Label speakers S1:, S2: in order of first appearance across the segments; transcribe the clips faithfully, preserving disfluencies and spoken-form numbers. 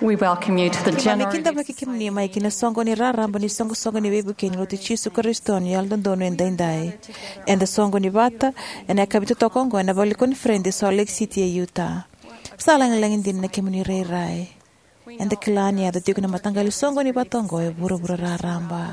S1: We welcome you to the general
S2: Makinda makikimni mai kina songo ni raramba ni songo songo ni webu keni lo tichisu Kristo ni aldo dono enda indai. Enda songo ni bata ena kabitu tokongo ena voli kon friend so Lake City e Utah. Salang lang din na kimuni rai rai. Enda kilani ada tiku na matangali songo ni batongo e buru buru raramba.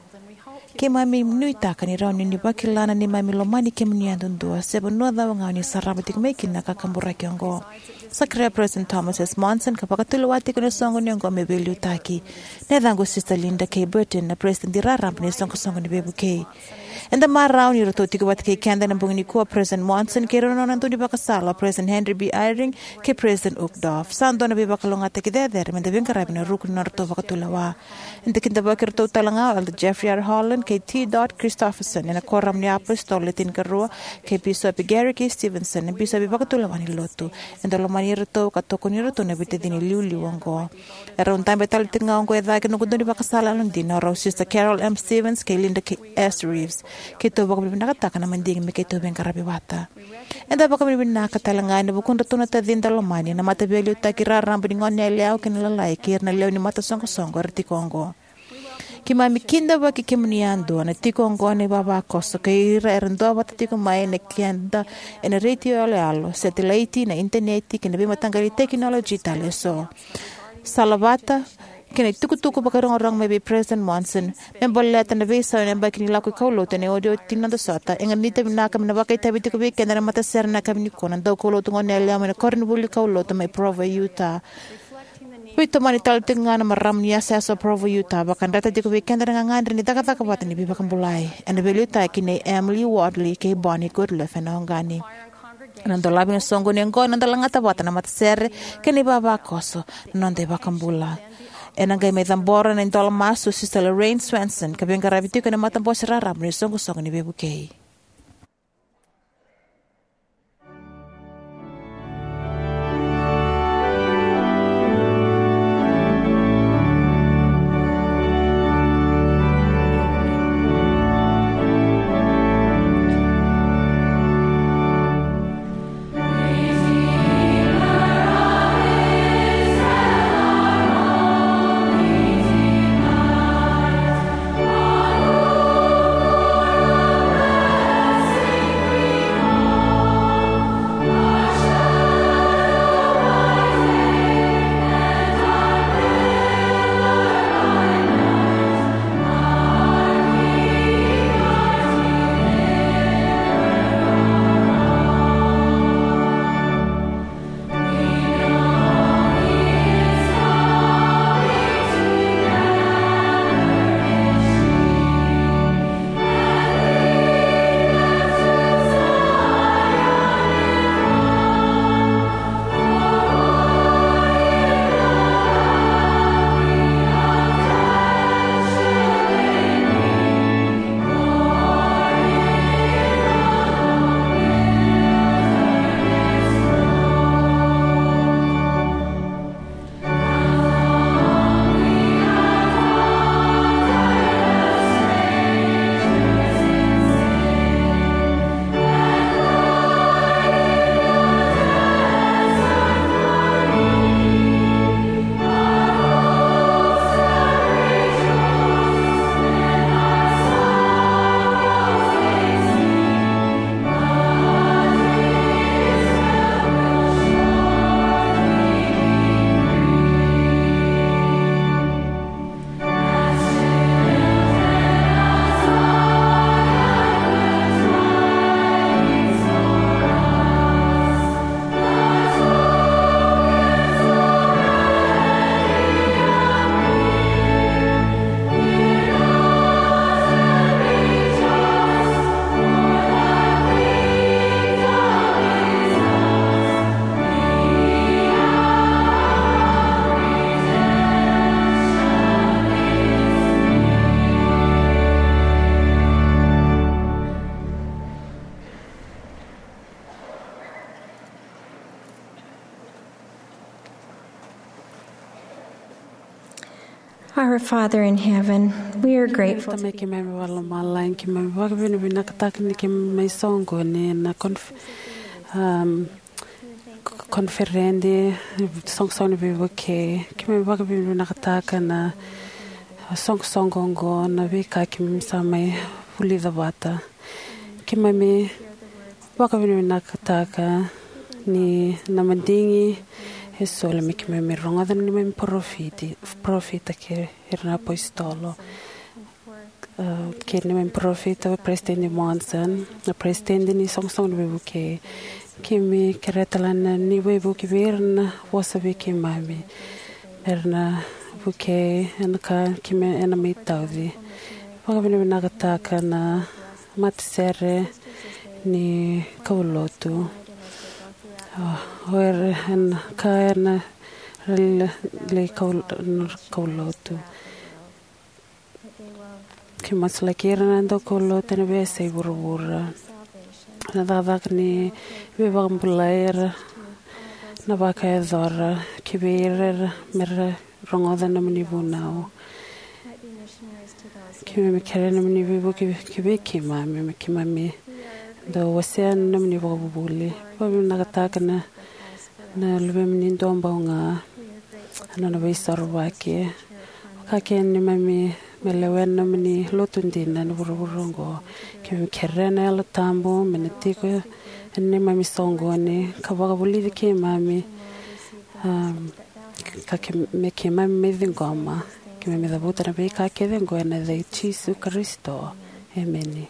S2: Kema mi nuita kani rauni ni bakilana ni mami lomani kimuni andundua sebo no dawa ngani saraba tik mekin na kakambura kiongo. Sakre President Thomas S. Monson kapakatuluwati kuna songo ni ngo mebeli utaki. Nedango Sister Linda K. Burton na President di raramp ni songo songo ni bebu K. Enda marao ni roto tiku wat kay kanda na bungi ni kuwa President Monson kay rono nanto ni bakasala President Henry B. Eyring kay President Ukdorf. Sando na bibakalongate kideder menda bingkarabi na rukun na roto bakatulawa. Enda kinda bakirto talanga al Jeffrey R. Holland kay T. Christopherson na koram ni apostol litin karua kay Bishop Gary K. Stevenson na Bishop bakatulawa ni loto. Enda lomani roto katoko ni roto na bitedi ni liuli wango. Era un time betal tinga wango edha kino kundo ni bakasala lundina raw Sister Carol M. Stevens kay Linda K. S. Reeves. Kito baka binakataka na manding me kito bengkarabi wata. Enda baka binakatalanga na bukun roto na tadin dalomani na matabeli utakirarambo ni ngon neliao kinilalay kir na leo ni mata songo songo arti kongo. Kimami kinda ba kikimuniando na tiko ngone baba koso kay rendo ba tiko mai na kianda en radio alo satellite na internet kinabi matanggali technology tale so salabata kini tuku tuku bakarong orang maybe President Monson memboleta na visa na ba kinila ko kaulo tane audio tinando sota engan nita binakam na bakay tabi tiko bi kena mata ser na kami ni konan daw kaulo tungon nela na korn buli kaulo to may Provo Utah. Wito manital tinga na maram niya sa so Provo Utah bakan data di ko weekend na ngangandre ni takataka bata ni bibakang bulay and beluta kini Emily Wadley kay Bonnie Goodliff na hangani nando labi na songo ni ngo nando langata bata na matasere kini baba koso nando bakang bulay and ang may tambora na indol maso Sister Lorraine Swenson kabing karabiti ko na matambos rarab ni songo songo ni bebu kay.
S3: Our Father in heaven, we are grateful.
S4: Tama ki mai wala malain ki mai wa bini bina katak ni ki mai songo ni na konf um konferendi songsong ni bibu ke kimi baka bibu nakataka na songsongongo na vika kimi samai uli dhabata kimi mi baka bibu nakataka ni namandingi esola mi kimi mi ronga dan ni mi profiti profita ke hirna poistolo ke ni mi profita presidente Monson na presidente ni songsong ni bibu ke kimi keretalana ni webu kivirna wasabi kimami erna buke enka kimi enami taudi pagabini nagataka na matsere ni kaulotu or en kaerna le kaulotu kimasla kirna ndo kaulotu ne bese burubura na dadak ni bibang bulair na baka zora kibir mer rongoda na mani bunao kimi kere na mani bibu kibi kima mi kima mi do wasian na mani bubuli babi nagataka na na lube mani domba nga na na bisar baki kaken ni mami melewen na mani lotundin na buruburungo kimi kere na ala tambo menetiko ene mami songo ne kabaga buli ke mami um kake me ke mami medingoma kimi me dabuta na be kake dengo na de Jesu Kristo amen.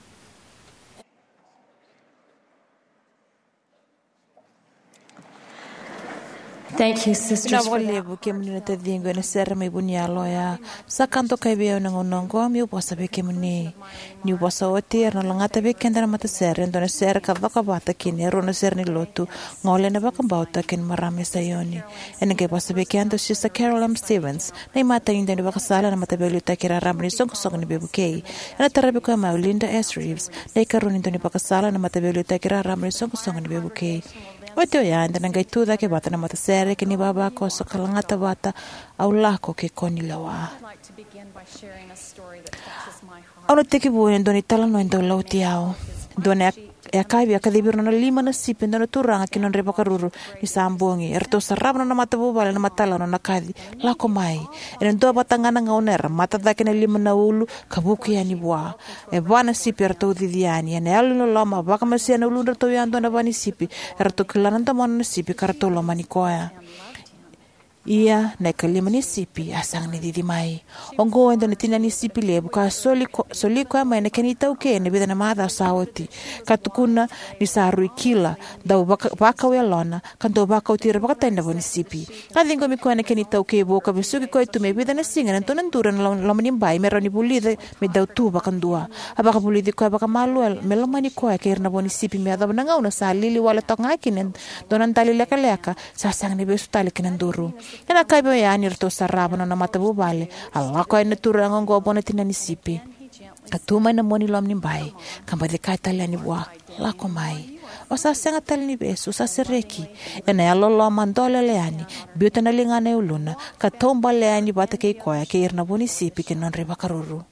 S3: Thank you, sisters.
S2: Na lebu ke muni te dingo na ser me bunia loya sa kanto kai be na ngongo mi uposa be ke muni ni uposa otir na langata be kendra mata ser ndo na ser ka vaka bata kini ro na ser ni lotu ngole na vaka bauta ken marame sayoni ene ke posa be kendo Sister Carol M. Stevens na mata inda ni vaka sala na mata be luta kira ramni song song ni bebu ke na tarabe ko ma Linda S. Reeves na karuni ndo ni vaka sala na mata be luta kira ramni song song ni bebu ke Oto ya anda nangai tuda ke bata na mata sere ke ni baba ko so kalangata bata au lako ke koni lawa. Ono teki buone doni tala no endo lauti au. Doni e akaibi akadibir na lima na sipi ndo na turanga ke non reba karuru ni sambongi. Erto sarab na mata bubale na matala no nakadi lako mai. E ndo batangana ngaonera mata dake na lima na ulu kabuki ya ni bua. E bana sipi erto udidiani. E alu no lama baka masia na ulu erto yando na bani sipi. Erto kilananda mona na sipi karto loma ni koya. Ia na kalima ni sipi asang ni didi mai. Ongo endo na tina ni sipi lebu ka soli soli kwa mai na kenita uke ne bida na mada sauti. Katukuna ni saru ikila da baka baka welona kanto baka utira baka tenda boni sipi. Kadingo mi kwa na kenita uke boka bisuki kwa tu me bida na singa na tonan dura na lama ni bai mero ni bulide me dau tu baka ndua. Abaka bulide kwa baka maluel meloma ni kwa ke na boni sipi me adab na ngauna sa lili wala tonga kinen donan tali leka leka sa sang ni besu tali kinan duru. Ena kai be ya nirto sarabo na mata bubale alla ko ina turanga ngo bona tinani sipi atuma na moni lom ni bai kamba de kai talani wa la ko mai o sa senga talni besu sa sereki ena ya lolo mandole leani biota na lingana uluna ka tomba leani bata ke ko ya ke irna boni sipi ke non reba karuru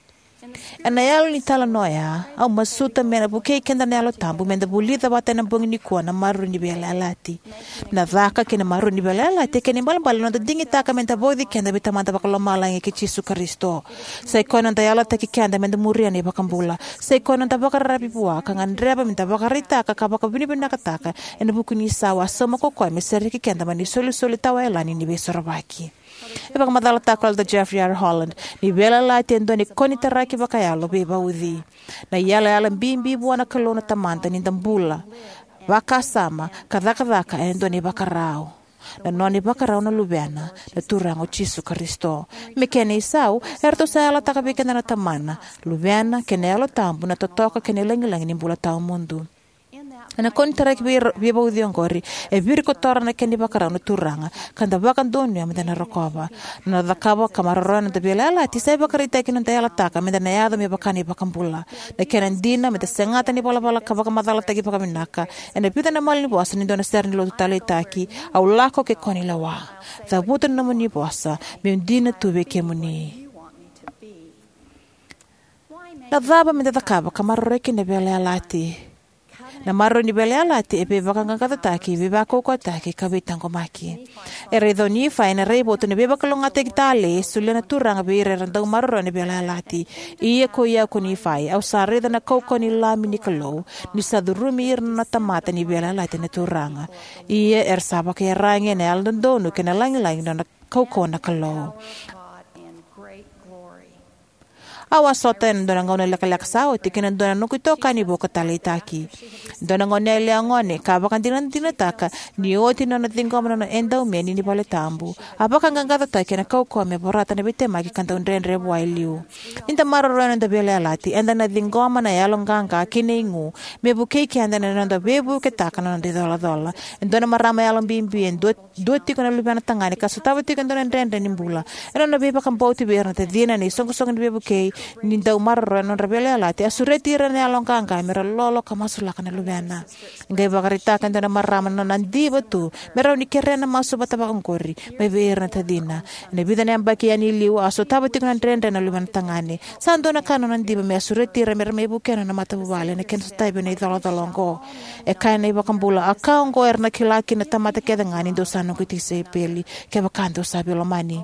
S2: ena yalo ni tala noya au masuta mena buke kenda nalo tambu menda bulida bata na bongi ni kuana maru ni bela lati na vaka kena maru ni bela lati kena mbal mbal no dingi taka menda bodi kenda bita manda bakalo malange ke Jesu Kristo sai kona nda yala taki kenda menda muria ni bakambula sai kona nda bakara rapi bua kangan dreba menda bakarita ka baka bini bina kataka ena buku ni sawa sama ko ko meseri ke kenda mani soli soli tawa elani ni besorabaki e baka madala takal da Jeffrey R. Holland ni bela lati endo ni koni taraki baka yalo beba udhi na yala yala mbimbi buana kalona tamanta ni dambula baka sama kadaka kadaka endo ni baka rao na noni baka rao na lubiana na turango Jesu Kristo mekene isau erto sa yala takabika na tamana lubiana kene yalo tambu na totoka kene lengilangi ni bula tau mundu na kontara ki bi ba udi ngori e biri ko tora na kendi bakara no turanga kanda baka ndoni amda na rokoba na dakaba kamarora na tabela la ti sai bakari ta kinan ta yala taka meda na yada me bakani bakambula na kenan dina meda sengata ni bola bola kabaka madala tagi baka minaka ene pita na mal ni bosa ni dona ser ni lo tale taki au lako ke koni lawa za buta na muni bosa me dina tube ke muni na daba meda dakaba kamarora ki ne bela lati Na maro ni bele alati e pe vakanga katataki, viva kokotaki, kavitango maki. E redo ni fa ina rei boto ne beba kalonga te kitale, sule na turanga beire randau maro ni bele alati. Ia ko ia ko ni fai, au sa reda na koko ni lami ni kalou, ni sadurumi ir na tamata ni bele alati na turanga. Ia er saba ke rangi ne aldan donu ke na langi langi na koko na kalou. Awa sota en dona ngone leka leka sao tikina dona nuku toka ni boka talitaki. Dona ngone le ngone ka bakan tinan tinataka ni oti na natingo na endau meni ni pale tambu. Apaka ngangata take na kau ko me borata na bite maki kanta undren rebu ailiu. Inta maro rona nda bele alati enda na dingo na yalong ganga kiningu me buke ki enda na nda bebu ke taka na nda dola dola. Dona marama yalong bimbi en do do tiko na lubana tangani ka sutawa tiko dona ndren ni mbula. Ena na beba kan bauti berna te dina ni songo songo ni bebu ke ni dau marro non rebele alati asureti rene alongkanga mera lolo kamasula kana lubena ngai bagarita kan dana marama non andi batu mera ni kerena masu bata ba ongkori me verna tadina ne bidane ambaki ani liu aso tabati kan trende na lubena tangani sandona kanon andi me asureti re mera me bukena na mata bubale ne ken stai bene dolo dolongo e kaina iba kambula akaongo erna kilaki na tamata kedangani do sano kitise peli ke bakando sabilo mani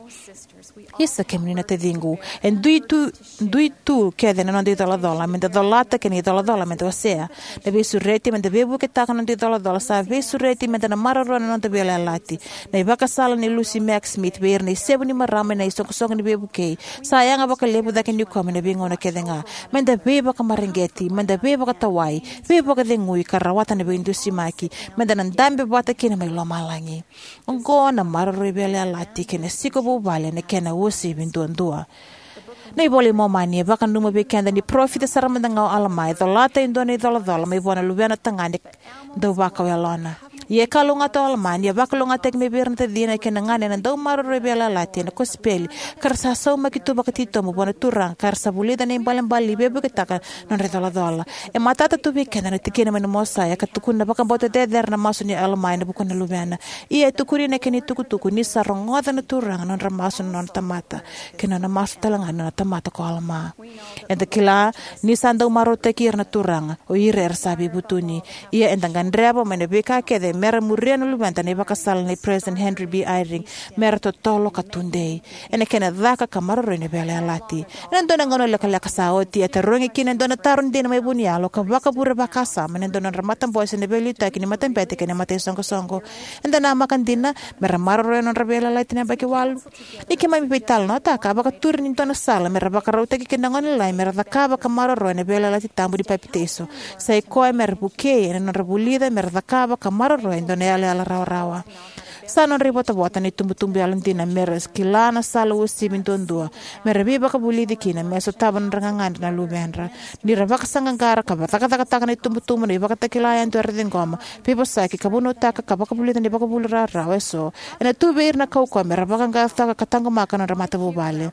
S2: Isa ke menina te dingu. En dui tu, dui tu kede na non di dola dola, men da dolata ke ni dola dola, men da wasea. Na ve surreti, men da bebu ke taka non di dola dola, sa ve surreti, men da na mararo na non da bele alati. Na ibaka sala ni Lucy Mac Smith, ver na isebu ni marama na isong kusong ni bebu kei. Sa yanga baka lebu da ke ni kome na bingo na kede nga. Men da beba ka maringeti, men da beba ka tawai, beba ka dingui, karawata na bindu simaki, men da nandambe bata kina may lomalangi. Ongo na mararo bele alati, kena siko bubale, na kena usi bintuan-tua. Nei boli mo mani baka numa bekenda ni profita saramanda ngau alamai dolata indona idola-dola mai bona lubiana tangani do baka welona. Ye kalunga to alamani baka lunga tek me birnta dina kena ngane na do maro rebela lati na kospeli karsa sau makitu baka tito mo bona turang karsa bulida na imbalan bali bebe ketaka non redola-dola. E matata tu bekenda na tikina manu mosa ya katukun na baka bota deder na maso ni alamai na bukan na lubiana. Ia tukuri na keni tuku-tuku ni sarongoda na turang non ramaso non tamata kena na maso talangan na tamata ko alma. Enda kila ni sandau marote kir na turang o ire sabi butuni. Ia enda ngandreba mene beka kede mera murian lubanta ne baka sal ni President Henry B. Eyring mera to tolo katundei. Ene kena dhaka kamarro ne bele alati. Ena dona ngono leka leka saoti eta rongi kina dona tarun dina mai bunialo ka baka bura baka sa mene dona ramatan boys ne beli ta kini matan pete kene mate songo songo. Enda na makan dina mera marro non rebela alati ne baki walu. Niki mai pital no ta ka baka turin dona sala mera baka rauta ki kena ngoni lai mera dhaka baka marro ne bele alati tambu di papiteso. Sai koe mera buke ene non rebulida mera dhaka baka marro indone ale ala rawa-rawa. Sanon ribota bota ni tumbu-tumbu alantina meres kilana sala usi bintondua. Mere biba ka bulidi kina meso taban rangangan na lubenra. Ni rabaka sangangara ka bataka taka taka ni tumbu-tumbu ni baka takilayan tu erdin goma. Pipo saki ka buno taka ka baka bulida ni baka bulira rawa so. Ena tu beir na kau kome rabaka ngata ka katango maka na ramata bubale.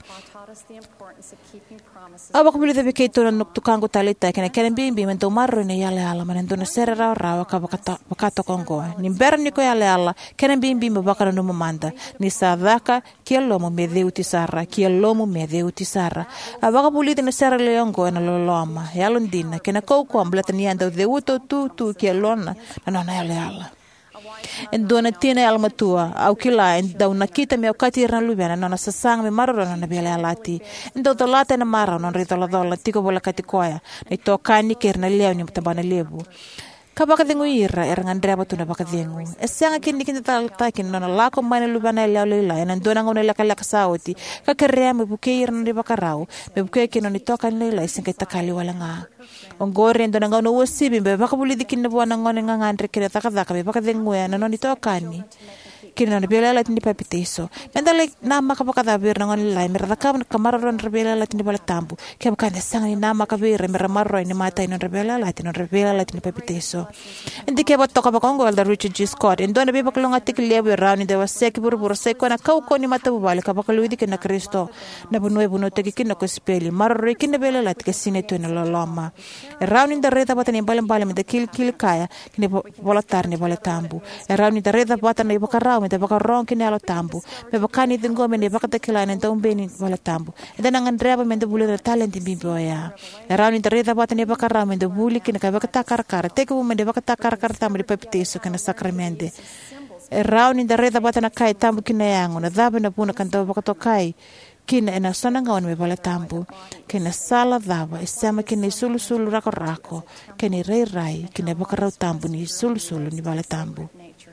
S2: Abak buli tabi kay ito na tukang ko talita kaya kaya bimbi man tumarro ni yale ala man ito na sere raw raw ka bakato kongo ni beran ni ko yale ala kaya bimbi mo baka na numamanda ni sadaka kaya lomo medeu tisara kaya lomo medeu tisara abak buli tabi na sere leongo na loloma yalon din na kaya kau ko amblat niyan daw deuto tu tu kaya lona na na yale ala. En dona tina alma tua au kila en dau nakita me au kati ran lubiana nona sasang me maroro nona bele alati en dau dolata na mara non ritola dola tiko bola kati koya ni tokani kerna leo ni mtabana lebu kabaka dengu ira erangan dreba tuna baka dengu esanga kini kini tal takin nona lako mane lubiana leo leila en dona ngone laka laka sauti ka kerrea me buke ira ni baka rau me buke kino ni tokan leila isinga takali wala nga Onggore ndo nanga no wasibi be baka buli dikin bo nanga nga ngandre kire taka taka be baka dengu ya no nito kani kina na bela la tindi papiteso mendale na maka baka da bir nanga lai mer taka kamar ron rebela la tindi bala tambu ke baka ne sanga ni na maka bir mer marro ni mata ino rebela la tindi rebela la tindi papiteso indi ke bot toka baka ngol da Richard G. Scott ndo na be baka longa tik lebu rauni de wasek buru buru seko na kau ko ni mata bubale ka baka luidi kina Kristo na bunwe buno teki kina ko speli marro kina bela la tike sine to na loloma Rauni da reda bata ni balam balam da kil kil kaya kini bola tar ni bola tambu. Rauni da reda bata ni baka raw me te baka rong kini alo tambu me baka ni tingo me ne baka te kila ne tau beni wala tambu e tana ngandreba me te bulu na talent bimbo ya e rau ni te reda bata ne baka rau me te buli kini ka baka takar kara teke bu me te baka takar kara tambu di pepiteso kana sakramente e rau ni te reda bata na kai tambu kina yango na dhabe na puna kan tau baka to kai kina ena sana ngawan me bala tambu kina sala dhaba e sama kina sulu sulu rako rako kina rai rai kina baka rau tambu ni sulu sulu ni bala tambu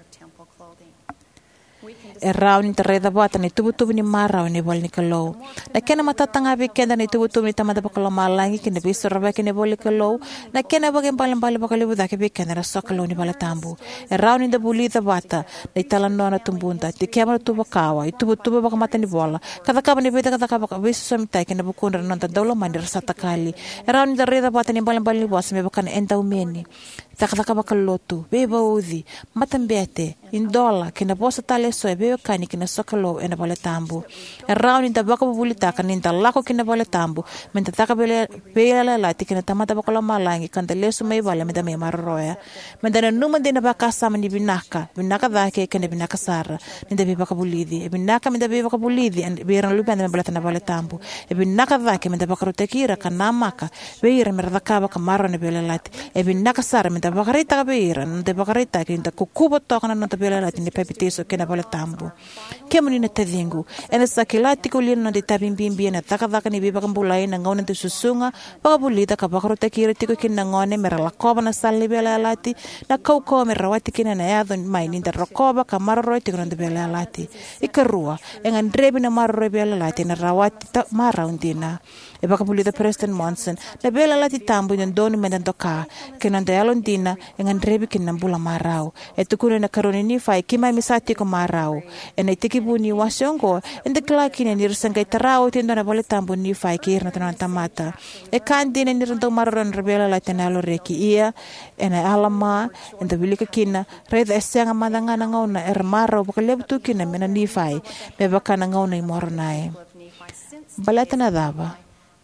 S2: e rau ni tereda bata ni tubu tubu ni marau ni bol ni kalau na kena matatanga bi kenda ni tubu tubu ni tamada bakalo malangi kina bi sorba kina bol kalau na kena bagen paling paling bakalo buda ke bi kena raso kalau ni bala tambu e rau ni da buli da bata ni talan nona tumbunta ti kema tubu kawa tubu tubu baka mata ni bola kada kaba ni beta kada kaba bi somita kina bukunda non ta dolo mandir sata kali e rau ni tereda bata ni paling paling bos me bakana enda umeni takataka bakalotu beba uzi matambete indola kina bosa tale so beba kani kina sokalo ena bale tambu e rau ni tabaka bubulita kani lako kina bale tambu menta taka bele bela la tikina tamata bakalo malangi kanda lesu mai bale meda me marroya menda na numa dina baka sama ni binaka binaka dake kina binaka sara ni da beba kabulidi e binaka menda beba kabulidi and beran lupa na bale tana bale tambu e binaka dake menda baka rotekira kana maka beira meradaka baka marro ne bele lati e binaka sara menda bakarita ka beira nte bakarita kinta kukubo toka na nte bela lati ni pepiteso kena bale tambu kemuni na tedingu ena sakilati kulino na ditabimbimbi na takadaka ni biba kambulai na ngona te susunga bakabulita ka bakarota kira tiko kina ngone merala koba na sali bela lati na kauko merawati kina na yado mai ni rokoba ka maroro tiko na bela lati ikarua engan drebi na maroro bela lati na rawati ta maraundina e bakabulita Preston Monson na bela lati tambu ni doni mendantoka kina ndayalon dina engan drebi kina mbula marau e tukune na karoni ni fai kima misati ko marau e na itikibu ni wasiongo ende klaki ni nirsangai tarau tindo na bole tambu ni fai kir na tanan tamata e kandi ni nirndo maron rebela la tenalo reki ia e na alama ende bilika kina reda esenga madanga na ngauna er marau bakalebu tukina mena ni fai me bakana ngauna i moronai balata na daba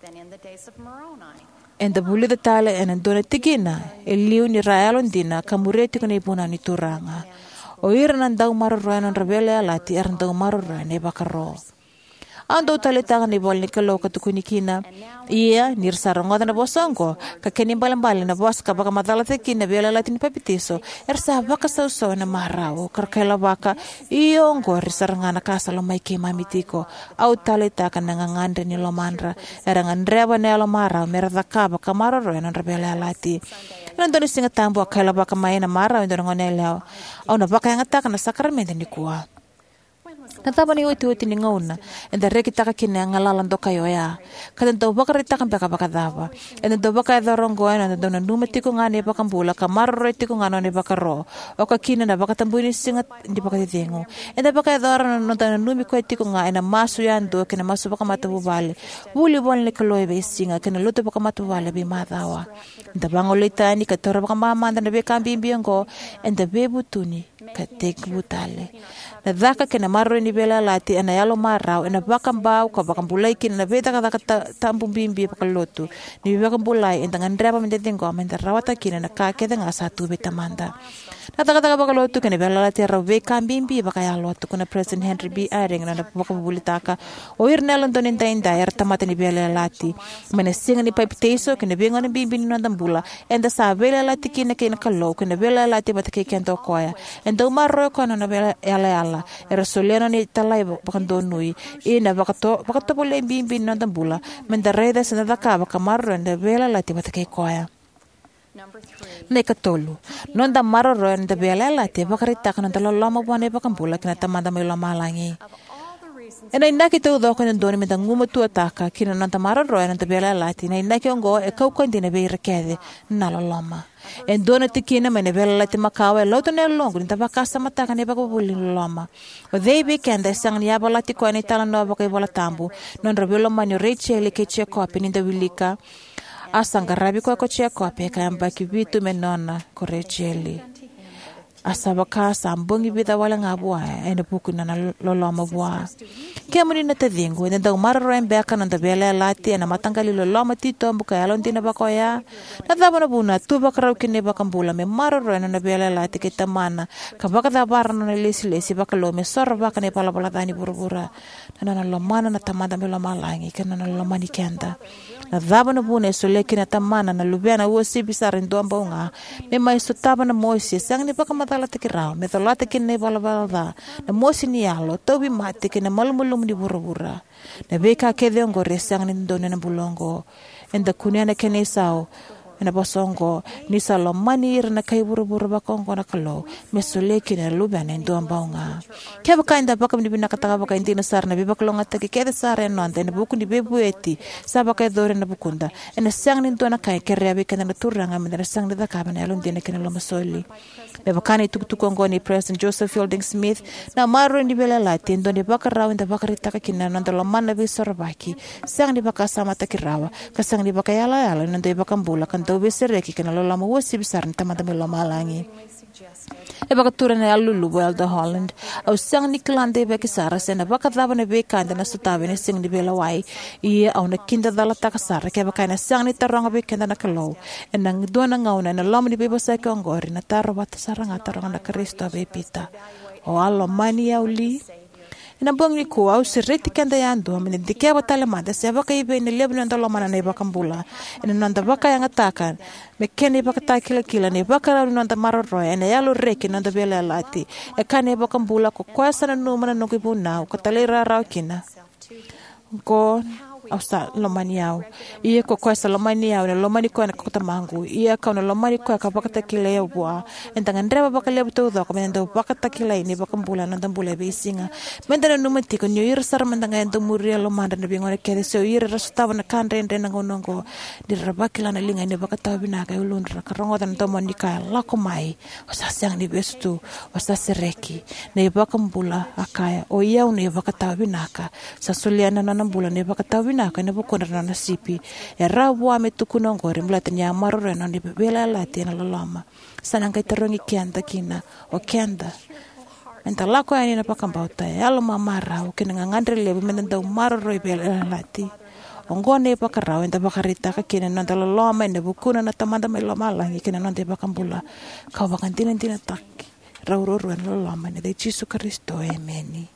S2: en da buli da tala en dona tigina e liu ni raelon dina kamureti ko ni puna ni turanga o ira nan dau maroro non rebele alati er dau maroro ne bakaro ando tale tanga ni bol ni kalo ka tukuni kina ia nir sarongo na bosongo ka keni balam balam na bos ka baka madala te kina bela latin pepitiso er sa baka so so na marao karkela baka iongo risaranga na kasa lo mai ke mamitiko au tale taka nangangandre ni lo mandra erangan reba ne lo mara merda ka baka maroro non rebela lati nandoni singa tambo akala baka mai na mara ndo ngonela au na baka ngata kana sakramento ni kuwa nataba ni uti uti ni ngauna enda reki taka kine ngalalan doka yoya kaden to bakari taka baka baka daba enda to baka dorongo ena ndo na numeti ko ngane baka mbula kamaro ti ko ngano ne baka ro o ka kine na baka tambuni singat ndi baka tengo enda baka doron no na numi ko ti ko nga ena masu yando kina masu baka matu bale buli bon le kloy be singa kina luto baka matu bale be madawa enda bangolita ni ka tora baka mama enda be kambi mbiongo enda be butuni ka tek butale na dhaka kena marro ni bela lati ana yalo marau ena bakambau ka bakambulai kin na beta ka tambu bimbi pakalotu ni bakambulai entangan drapa mendetingo amenta rawata kin na ka keda nga satu beta manda na taka taka pakalotu kena bela lati rawe kambimbi bakayalo tu kuna President Henry B. Eyring na bakambulitaka o irnelon tonin tainda er tamata ni bela lati mena singa ni pipe teso kena benga ni bimbi ni nandambula enda sa bela lati kin na kin kalo kena bela lati batake kento koya enda marro ko na bela yala yala era soleno ni talai bakando nui ina bakato bakato pole bimbi na tambula mendareda sa nadaka bakamarro na bela lati batake koya ne katolu non da marro na bela lati bakarita kana taloloma bone bakambula kana tamanda mai loma langi ena indaki tu do kana doni me dangumo tu ataka kina na tamaro na bela lati na indaki ongo e kau kondine be rekede na loloma en dona tikina mene bela lati makawa e lauto ne longo ni taba kasa mataka ne bako buli loma o they weekend e sang ni aba lati ko ni tala no bako bola tambu non robelo mani Rachel ke che ko apini da wilika asanga rabi ko ko che ko pe ka amba kibitu menona ko Rachel asaba ka sambongi bida wala ngabua ene puku na loloma bua kemuni na tadingu ina dau mararo en beka na bela lati na matangali lo loma tito buka alon tina bakoya na daba na buna tu bakarau kine bakambula me mararo na bela lati ke tamana ka baka da barno na lesi lesi baka lo me sor baka ne pala pala tani burubura na na lo mana na tamada me lo malangi kana na lo mani kenda na daba na buna so leki na tamana na lubiana wo si bisar ndo ambonga me mai so taba na moisi sang ni baka matala te kirao me tolate kine pala pala na mosi ni alo tobi mate kine malumulum di burubura na beka kede ngore sang ni ndo na bulongo enda kunyana kene sao na bosongo ni salo manir na kai buru-buru bakongo na kalo mesoleki na luba na ndo ambaunga kaya baka inda baka mnibi nakataka baka indi na sar na bibaka longa taki kaya sare no anda na buku ni bebu eti sa baka dore na bukunda ena sang ni ndo na kai kere abika na turanga na sang ni dakaba na alon dina kina loma soli bebaka ni tukutukongo ni President Joseph Fielding Smith na maro ni bela lati ndo ni baka rawa inda baka ritaka kina na ndo lomana bisorabaki sang ni baka sama taki rawa kasang ni baka yala yala ndo ni baka mbula kan tau besereki kana lola mo wosi bisar tama tama lo malangi e baka tura na alulu wel the Holland au sang ni klande be kisara sena baka daba na be kanda na sutabe na sing ni bela wai ia au na kinda dala ta kasara ke baka na sang ni taranga be kanda na kalo en nang do na ngauna na lom ni be bosa ka ngori na taro bata saranga taranga na Kristo be pita o allo mani auli na bong ni ko au sereti kanda yando mene dike batale mada se baka ibe ni lebno ndalo mana na baka mbula ina nanda baka yang atakan me kene baka takila kila ni baka ra nanda maroro ina yalo reki nanda bela lati e kane baka mbula ko kwasa na no mana no kibuna ko talera ra kina ko ausa lomaniao ie ko kwasa lomaniao na lomani ko na ko tamangu ie ka na lomani ko ka baka takila ya bua entanga ndreba baka lebu to do ko mendo baka takila ni baka mbula na ndambula be singa menda na numati ko nyoir sar mendanga endo muria lomanda na bingone kere so ire rasuta na kandre ende na ngonongo di rabakila na linga ni baka tabina ka ulundra ka rongo tan to monika la ko mai osa sang ni bestu osa sereki ne baka mbula akaya o ia ne baka tabina ka sa suliana na nambula ne baka tabina na kana bukona na nasipi e rawa me tukuno ngore mlata nya marore na ni bela lati na lolama sana ngai tarongi kianda kina o kianda enta lako ani na pakambauta e alo mamara o kina ngandre le menda marore bela lati ongone pakarao enta pakarita ka kina na lolama ne bukuna na tamanda me lomala kina na de pakambula ka bakantina tina tak rauroro na lolama ne de Jesu Kristo amen.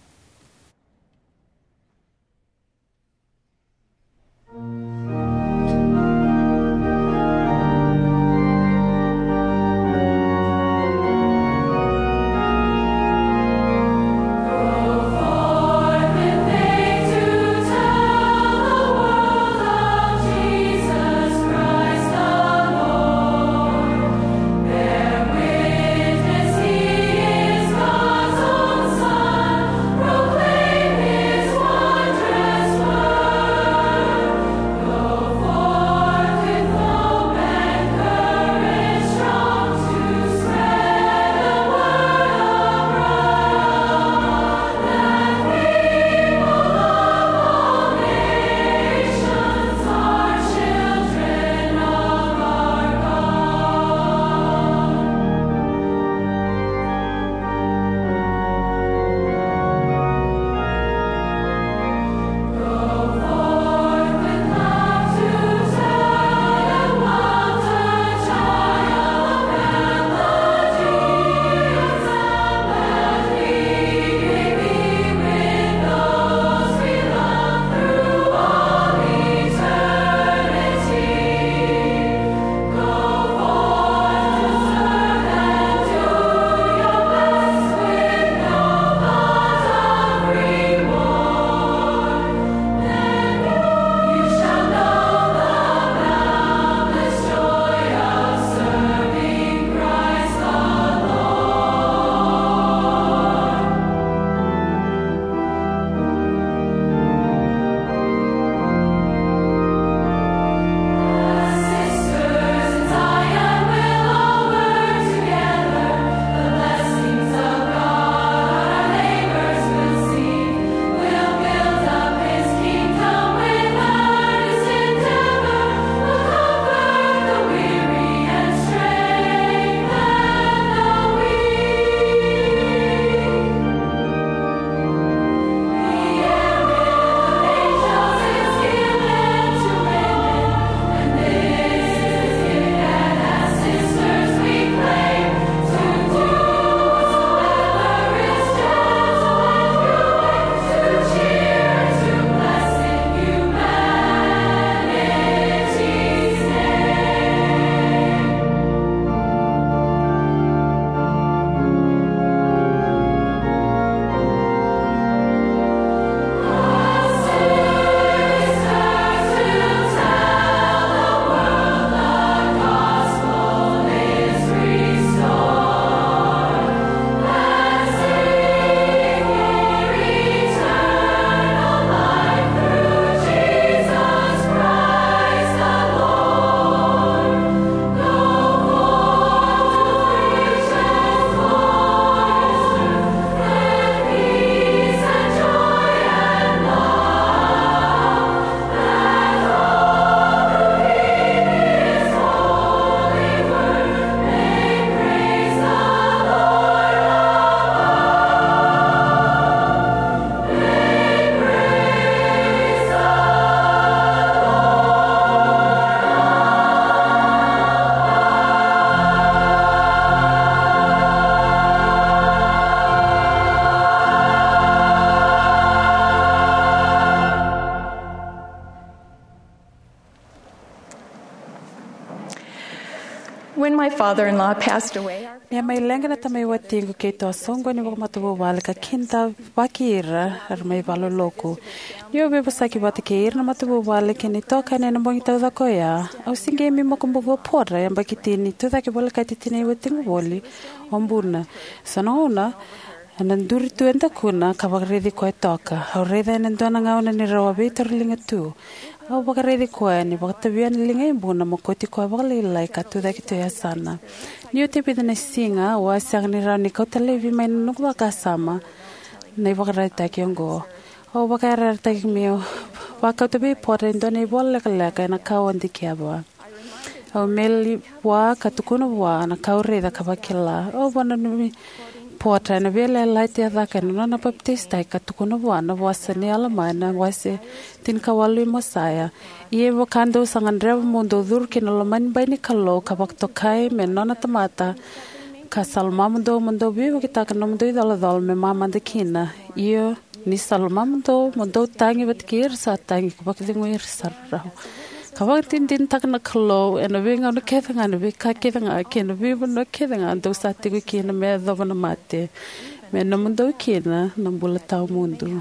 S3: When my father-in-law passed away, our
S4: Ne mai lenga na tamai watingu ke to songo ni wakmatu wale ka kinta wakira ar mai valo loko. Ni obe basaki wate ke ir na matu wale ke ni toka ne na bongi tau da koya. Au singe mi mokumbu wa pora yamba kitini tu da ke wale ka titini watingu wali ombuna. Sanona anan duri tu enda kuna ka wakredi koe toka. Au reda ena ndona ngauna ni rawa betor linga tu. Au wakredi koe ni wakatabian linga imbuna mokoti koe wakalilai ka tu da ki tu ya sana. Ni o te pita na singa o asang ni rau ni kautalevi mai nungu waka sama na i wakarai taki ongo. O wakarai taki mio wakautabi pora indo na i wala leka leka na kau andi kiawa. O meli wa katukuna wa na kau reda ka wakila. O wana numi pora na vele laiti a dhaka na na baptista i katukuna wa na wasa ni alamai na wase tin kawalu i Mosaya. Ie wakando sangan rewa mundo dhurki na loman bai ni kalo ka waktokai me nona tamata ka salma mundo mundo biwa kita ka mundo i dala dala me mama kina. Iyo ni salma mundo mundo tangi watkir sa tangi ka wakidingu ir sarrao. Ka wakitin din tak na kalo e na winga no kethanga na wika kethanga ke na wiwa no kethanga ando sa tigu kina me dhawa na mate. Me na mundo kina na mbula tau mundo.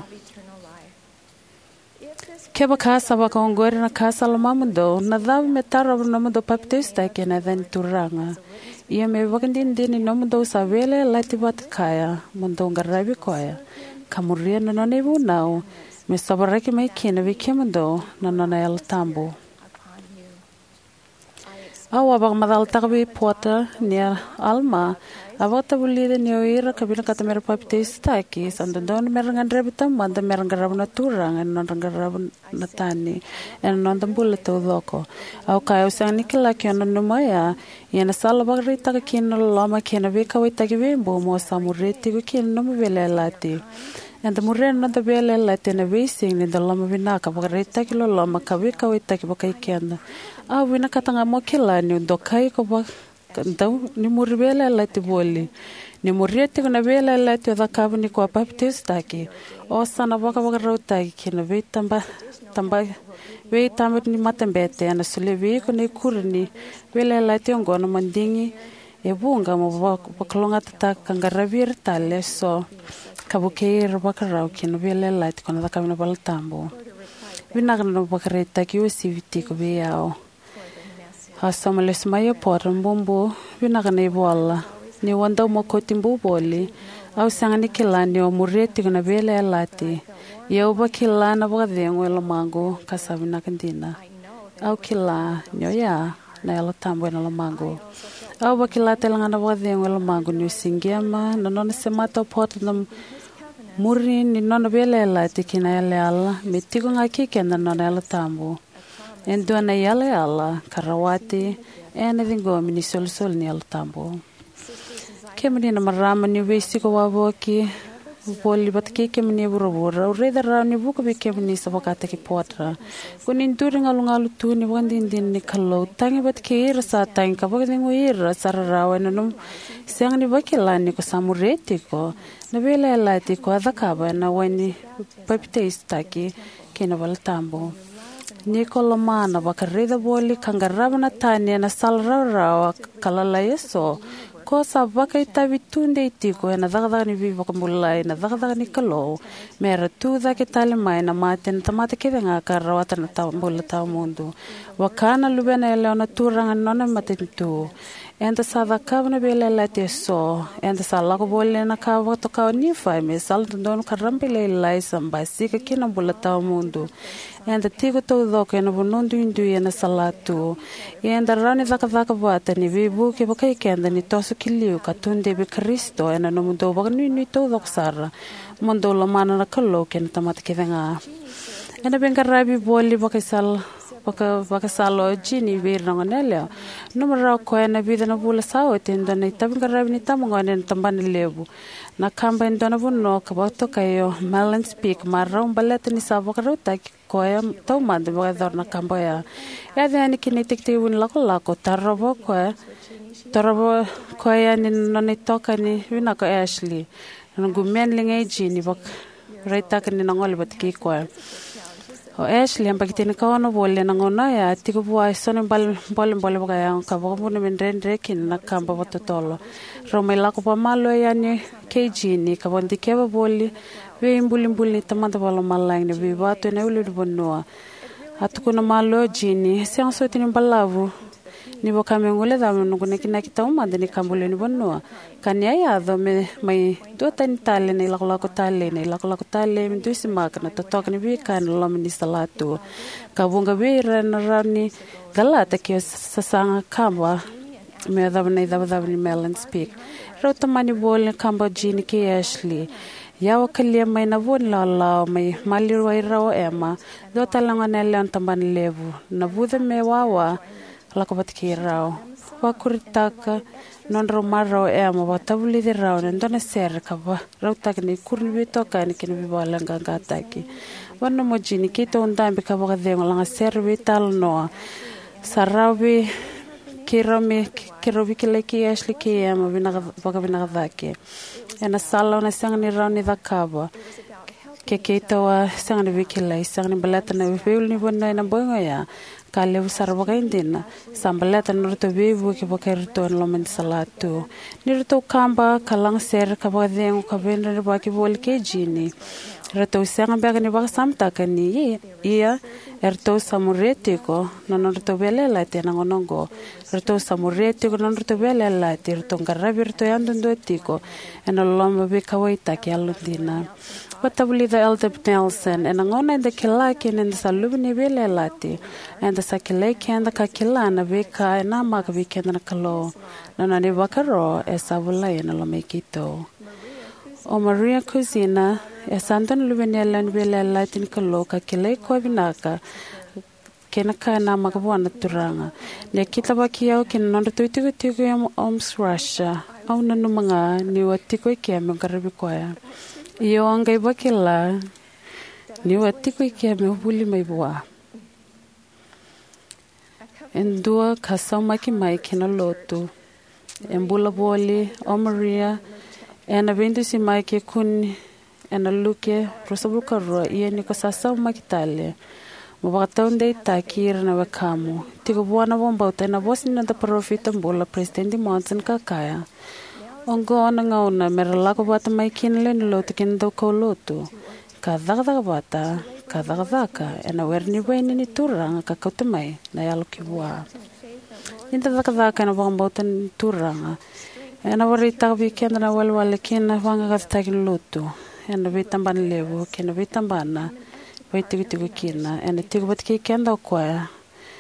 S4: Keba kasa waka ongore na kasa la mamundo, na dhawi me tara na mundo baptista ke na dhani turanga. Ia me wakandin dini na mundo sa vele laiti wata kaya, mundo ngarabi koya. Kamuria na nona ibu nao, me sabaraki mai kina wiki mundo na nona el tambo. Awa bak madal takabi pota nia alma, avota bulida ni oira kabina kata mera baptista ki, sanda don merangan rebitam, manda merangan rabu na turang, en non rabu na tani, en non tambula tau doko. Au kaya usang nikila ki ona numaya, iana sala bak rita ka kina lama kina vika wita ki wimbo, mo sa mureti ku kina numu vele lati. En the murren na the vele lati na vising ni the lama vinaka, bak rita ki lo lama ka vika wita ki baka ikenda. Au wina katanga mo kila ni dokai ko bak Então, ni muri vele lati boli. Ni murieti kuna vele lati oda kabu ni kwa baptista ki. O sana waka waka rauta ki na vei tamba, tamba, vei tamba ni matembete. Ana sule vei kuna ikuri ni vele lati ongo na mandingi. E bunga mo wakalonga tata kangaravir tale so. Kabu keir waka rau ki na vele lati kuna da kabu na balatambo. Vinaka na waka reita ki usi viti ko vei ao. Asama le smaya pora mbumbu vinaka na ibola ni wanda mo kotimbu boli au sanga ni kilani o mureti kuna vele alati ya uba kilana ba dengo el mango kasabina kandina au kila nyo ya na ela tambo na mango au ba kilata langana ba dengo el mango ni singema no no se mata pot na muri ni no no vele alati kina ele ala mitigo ngaki kenda no na ela tambo Endo na yale ala karawati ena dingo mini sol sol ni al tambo. Kemini na marama ni wesi ko wawoki boli bat ke kemini burabura ureda ra ni buko be kemini sabakata ki potra. Kunin turing alungalu tu ni wandin din ni kallo tangi bat ke ira sa tangi ka bag dingo ira sararawa na num sang ni bakilani ko samureti ko na vela lati ko adakaba na wani papite istaki kena wal tambo. Nicola mana bakarida boli kangaraba na tani na salrara kalala yeso ko sa baka itabi tunde itiko na dagdaga ni viva kumulai na dagdaga ni kalo mera tu da ke tale mai na mate na tamate ke nga karawata na tambula ta mundo wakana lubena eleona turanga nona matintu enda sa da kavna bele late so enda sa lago bole na kawa to ka ni fa me sal don karambele lai samba sika kina bulata mundo enda tigo to do ke no nondu indu na salatu enda rani zaka zaka vata ni vibu ke bakai kenda ni tosu kiliu katunde be Kristo ena no mundo bagni ni to do sara mundo la mana na kallo ke na tamate ke nga enda ben karabi boli bakai sal baka baka salo jini vir nangonelea numero ko na vida na bula sao tendo na tabing karabi ni tamongo na tamban lebu na kamba ndona bunno kabato kayo malan speak marong balat ni sabo karota ko ya to mad ba dor na kamba ya ya de ani kinetik te win lako lako tarabo ko tarabo ko ya ni no ni toka ni wina ko Ashley ngumen lingai jini bak raita kan ni nangol bat ki ko o Ashley ang pagitini ka ono bole na ngona ya tiku buai sono bal bol bol baka yang ka bobo ne mendre kin na kamba bototolo romela ko pamalo ya ni kg ni ka bondi ke boli we imbuli imbuli tamanta bolo malang ne we bato ne ulu bonnoa atuko na malo jini siang so tini balavu ni boka mengole da no kune kina kita uma de ni kambule ni bonnoa kanya ya do me mai do tan tale ni la la ko tale ni la la ko tale mi du simak na to to ni bi kan lo mi salatu ka bunga bi ran rani galata ke sasanga kamba me da ni da da ni melan speak ro tamani bol kamba jini ke Ashley ya wakalia mai na von la la mai maliro ai rao ema do talanga ne leon tamban levu na buda me wawa la ko batki rao wa kuritaka non ro maro ema wa tabuli de rao ne ndone ser ka ba rao tak ni kurni bi to kan kin bi bala nganga taki wanno mo jini ki to ndambi ka ba de ngala ser bi tal no sarawi kirome kirobi kile ki Ashley ki ema bina ba bina dake ena sala na sang ni rau ni dakaba ke ke toa sang ni vikilai sang ni balata na veul ni bonna na bonga ya kale usar ba indina sambalata no to bevu ke ba ker to lo men salatu ni to kamba kalang ser ka ba deng ka ben ba ki bol ke jini rato sang ba ni ba samta ka ni ia erto samuretiko non to bele la te na ngonongo erto samuretiko non to bele la te erto ngarabi erto yandundo tiko ena lomba be kawaita ke aludina watabuli the elder Nelson ena ngona de kelake nen salubni bele lati and the sakilake and the kakilana be ka na mak be kendna kalo nana ne bakaro esabula ena lomekito o Maria Cozina e santan lubenela bele lati kalo kakile ko binaka kena kana makabwana turanga ne kitaba kiao ken non to tigo tigo am oms Russia au nanu mga ni watiko ke am garabi koya iyo angai bakila ni watiko ke am buli mai bua endua kasama ki mai kena lotu embula boli o Maria ena vendu si mai ke kun ena luke rosabuka ro ie ni ko sasa makitale Mwatonde takir na wakamu. Tigo buwana bombauta na bosi na da profita mbola presidenti Monson kakaya. Ongo na ngauna meralako bata mai kinle ni lotu kindo ko lotu. Kadagdaga bata, kadagdaka, ena werni weni ni turanga kakautamai na yalo kibua. Inta dakadaka na bombauta ni turanga. Ena warita weekend na walwale kina wanga gatakin lotu. Ena vitamban levu, kina vitambana. Wai tigu tigu kina ena tigu bat ki kenda kwa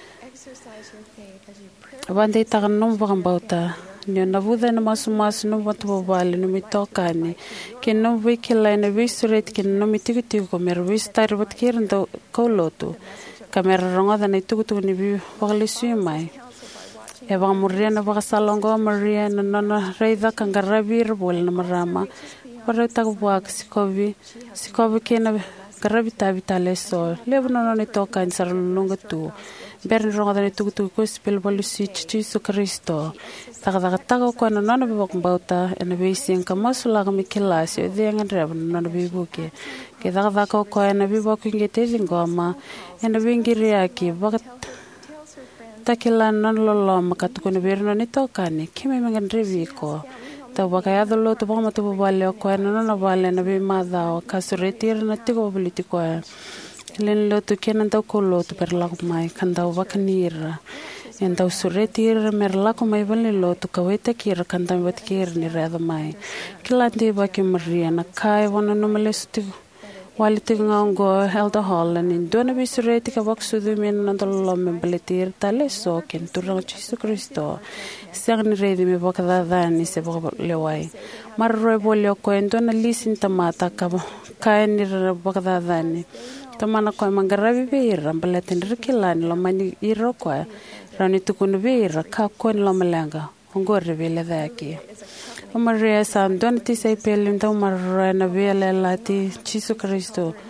S4: wande tagan nom bauta ni na buda na masu masu no bat bobale no mitoka ni ken no wikila na wisuret ken no mitigu tigu ko mer wistar bat kiran do kolotu kamera ronga da na tigu tigu ni bi wale sumai e ba murria na ba salongo maria na na reida kangarabir bol na marama para tagu buak sikovi sikovi kena karabita vitale so lebno no toka in sarlunga tu bern ronga ne tu tu ko spel bolusi chi su Kristo taga taga taga ko no no bok bauta en be sin kamasula ga mikilasi de ngan no no bibuke ke taga taga ko en be bok ngete ngoma en be ngiri aki bagat takila non lolo makatu ko ne berno ne toka ne kime ngan revi ko tawa kaya dolo to bama to bale ko na na bale na be mada o kasuretir na tigo politiko len lo to kenan to ko lo to per la mai kanda wa kanira en to suretir mer la ko mai bale lo to kawete kir kanda wat kir ni rada mai kilande ba ke maria na kai wana no malestu wali tingango elder hall in dona be sureti ka baksu de men na dolo me baletir tale so ken turang Jesu Kristo Sern redi me bokada dani se lewai marro bolio ko endona lisin tamata ka kaen ni bokada dani tamana ko mangarabi be rambalatin rikilani lo mani iro ko rani tukun be ka ko lo malanga ngor vele daki Maria san don ti sei pelim do marro na vele lati Jesu Kristo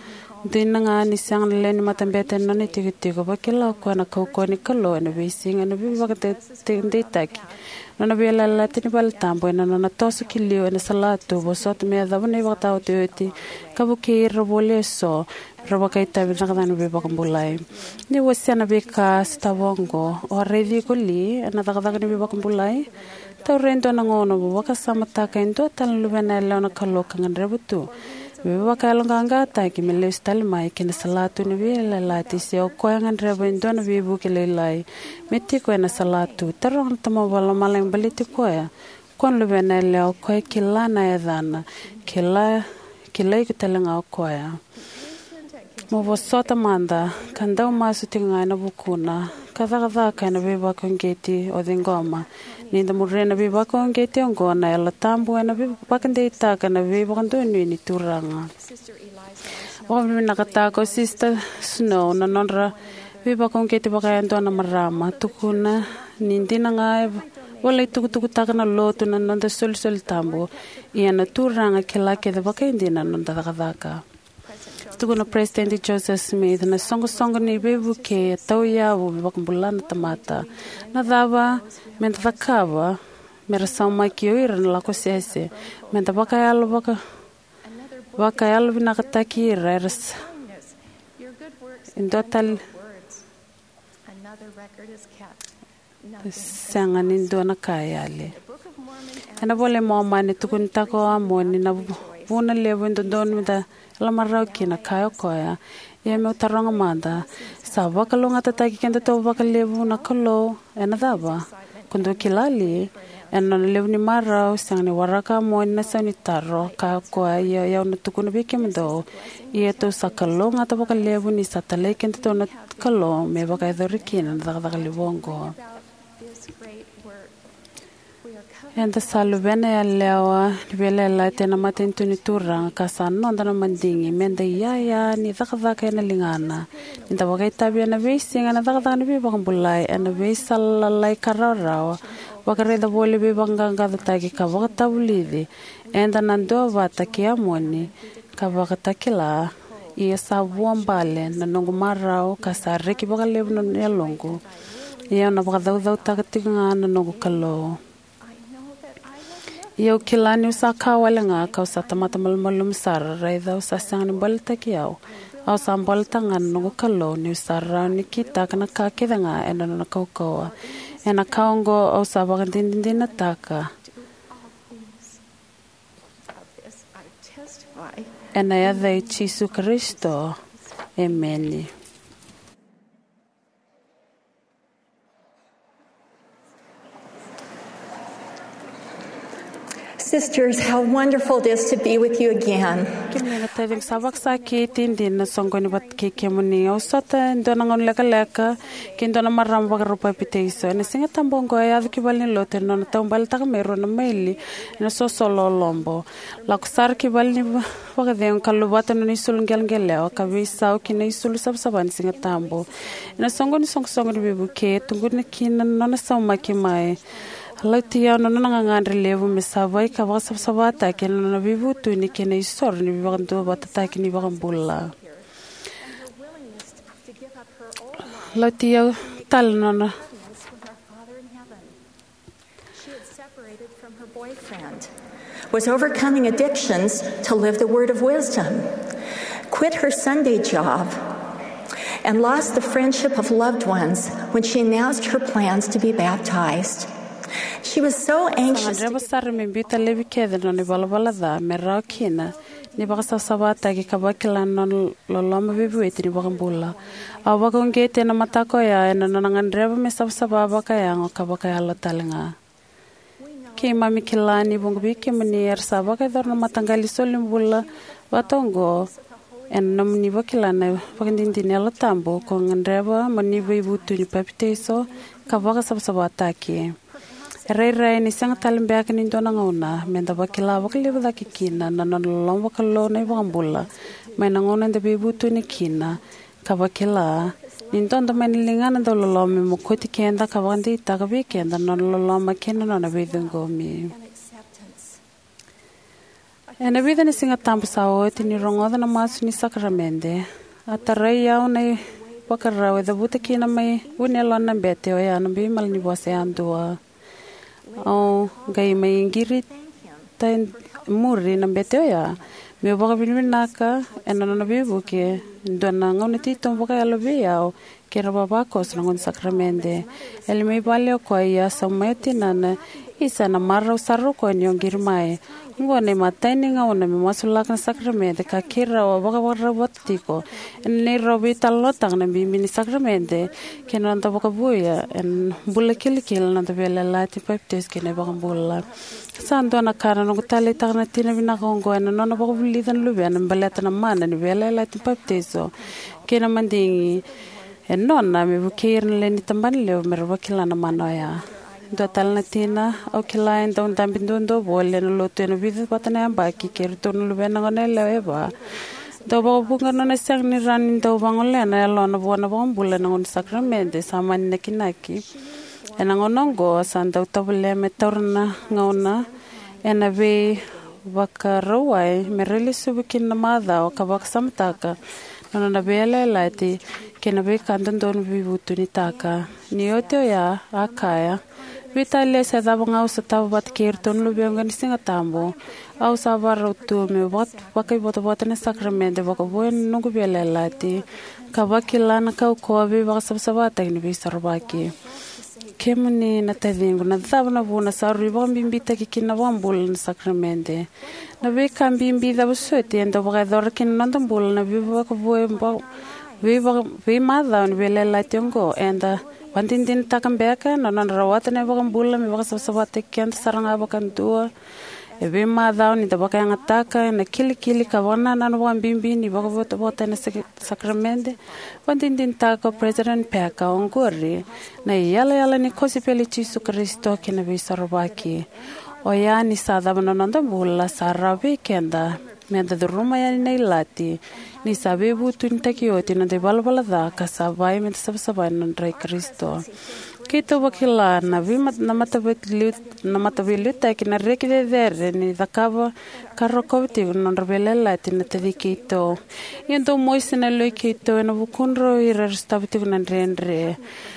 S4: Dina nga ni sang le ni matambete no ni tiki tiko ba kila ko na ko ko ni kalo na be singa na be ba te te te taki. No na be la la tini bal tambo na na tosu kilio na salatu bo sot me da ne ba ta o te ti ka bu ki robole so roba kai ta na ka na be ba kumbulai. Ni wasi na be ka stavongo o revi ko li na ta ka ni be ba kumbulai. Ta rento na ngono bo ka samata ka ndo tan lu na la na kalo ka ngre butu. Beba ka longa ngata ki mele stal mai ki na salatu ni vela la ti se o ko ngan reba ndona bibu ki le lai meti ko na salatu tarong tamo bala malang baliti ko ya kon le bena le o ko ki la na edana ki la ki le ki telanga o ko ya mo vo sota manda kanda o masu tinga na bukuna kada kada ka na beba kon geti o dingoma ni da murena beba kon geti on gona ela tambo na beba bakande ita ka na beba kon do ni ni turanga o mi na kata ko sister snow na nonra beba kon geti baka ndo na marama tukuna ni ndina nga wala tuku tuku ta kana lotu na nonda sol sol tambo ia na turanga kila ke da baka ndina nonda kada ka Tuguna President Joseph Smith na songo songo ni bebu ke tau ya wo bakumbulana tamata na dava menta vakava mera sama kioi ran la ko sese menta baka yalo baka baka yalo bina kataki res in total sanga ni dona kayale ana bole mo mane tukun tako amoni na buna levo ndo don mita la marau kina kayo koya ia me utaranga manda sa wakalo nga tataki kenda to wakalevu na kalo ena daba kundo kilali ena levu ni marau sang ni waraka mo na sa ni taro kayo koya ia ia na tukuna biki mendo ia to sa kalo nga ta wakalevu ni sa talay kenda to na kalo me wakay dorikina na dakadakaliwongo Enda salu bene ya lewa vele la tena matentu ni turang kasan no ndana mandingi menda ya ya ni dakadaka na lingana inda wagai tabi na vesi ngana dakadaka ni bi bakambulai ana vesa lalai kararawa wakare da bole bi banganga da tagi ka wakatabulidi enda nando vata kiamoni ka wakatakila ia sabuan bale na nongo marao kasare ki bakalebu no yalongo ia na bakadau dau takatinga na nongo kalo Yo kilani usa kawala nga ka usa tamata malmalum sara raida usa sang ni balta kiao au sa balta nga no kalo ni sara ni kita kana ka kida nga ena na kaukoa ena kaongo au sa bagandindin na taka ena ya de Jesu Kristo amen
S1: Sisters, how wonderful it is to be with you again.
S4: Kimena teving sabak sa kitin din na songko ni bat kikemuni o sota ndona ngon leka leka kindona maram wag rupa piteiso na singa tambongo ya kibal ni lote no tambal ta mero na maili na so solo lombo laksar kibal ni wag de un kalubata no ni sul ngel ngel o kabisa o kinai sul sab saban singa tambo na songo ni song song ni bibuke tungu ni kinan no na sama kimai Lautia no nanga ngandre levu mesavai ka wasa sabata ke no na vivu tu ni ke nei sor ni vivanto batata ke ni vagambulla Lautia tal no na
S1: was overcoming addictions to live the word of wisdom, quit her Sunday job, and lost the friendship of loved ones when she announced her plans to be baptized. She was so anxious.
S4: Andrea basar me bita levi kede no ni balabala da mera kina ni bakasa sabata ki kabakila no loloma bibu eti ni bakambula awa kongete na matako ya na no ngandreba me sabsaba bakaya ngo kabakaya la talenga ki mami kilani bungu biki mnier sabaka dor no matangali solimbula batongo en no ni bakilana bakindindini la tambo ko ngandreba mani bibu tu ni papiteso kabaka sabsaba ki Rai rai ni sang talim beak ni dona ngona menda bakila bakile bada kikina na na lom bakalo na ibambula mai na ngona de bibutu ni kina ka bakila ni donda mai ni lingana do lom mo koti kenda ka bandi ta ka bi kenda na lom ma kena na na bidungo mi E na vida ni singa tampu sa o ti ni rongoda na masu ni sakramente. Atarai au nei wakarau e da buta ki na mai une lona bete o ya na bi mal ni bose andua. O gai mai ngiri tain muri na bete o ya. Me baka binaka e na na bi buke ndona ngone ti tom baka alo bi au ke ra baba kos na ngon sakramente. Ele mai bale o ko ya sa mai ti na na isa na marro sarro ko ni ngir mai. Ngone matai ni ngona me masulak na sakramente ka kira o baka baka batiko ne robi talotang na bi mini sakramente ke non ta baka buya en bulle kil kil na ta bela lati peptes ke ne baka bulla santo na kara no tale tagna tina bina kongo na no baka bulli dan lu ben balata na mana ni bela lati pepteso ke na mandingi en non na me bukir le ni tamban le me robakila na manoya do tal na tina o kilain don tambin don do bolle no loto no vida patana ba ki ker to no ben ngone le ba do ba bunga no na sang ni ran do bangole na lo no bona bon bulle no sakramente saman na kinaki ena ngonongo santa tabule me torna ngona ena ve wakarawai me rele subukin na mada o kabak samtaka no na bele lati kena be kandan don vi butuni taka ni otio ya akaya Vitale sa dabang au sa tabat kirton lu biang gan singa tambo au sa baro tu me bot pakai bot bot na sakramente bako buen nungu bele lati kabakilan kau ko bi baka sab sabata ni bi sarbaki kemuni na tavingu na dabna buna sa riba bimbita kikina wambul na sakramente na be kan bimbi da busete endo baka dor kin nandam bul na bi baka buen ba vi vi mada ni bele lati ngo enda Wantin din takam beka no non rawat ne bakam bulla me baka sabate kent saranga bakan tua e be ma dao ni da baka yang ataka na kili kili ka wana na no wan bimbi ni baka bota bota na sakramente wantin din taka president peka ongori na yala yala ni kosi peli Jesu Kristo ke na be sarabaki o ya ni sada no non da bulla sarabe kenda me da ruma ya ni lati ni sabe butu ni takioti na de balbala da ka sabai me sab sabai non rai Kristo kito wakila na vima na matabet lut na matabet ta ki na reki de der ni da kava karokoti non rebele lati na te kito yendo moisena lo kito na bukunro i restabti na renre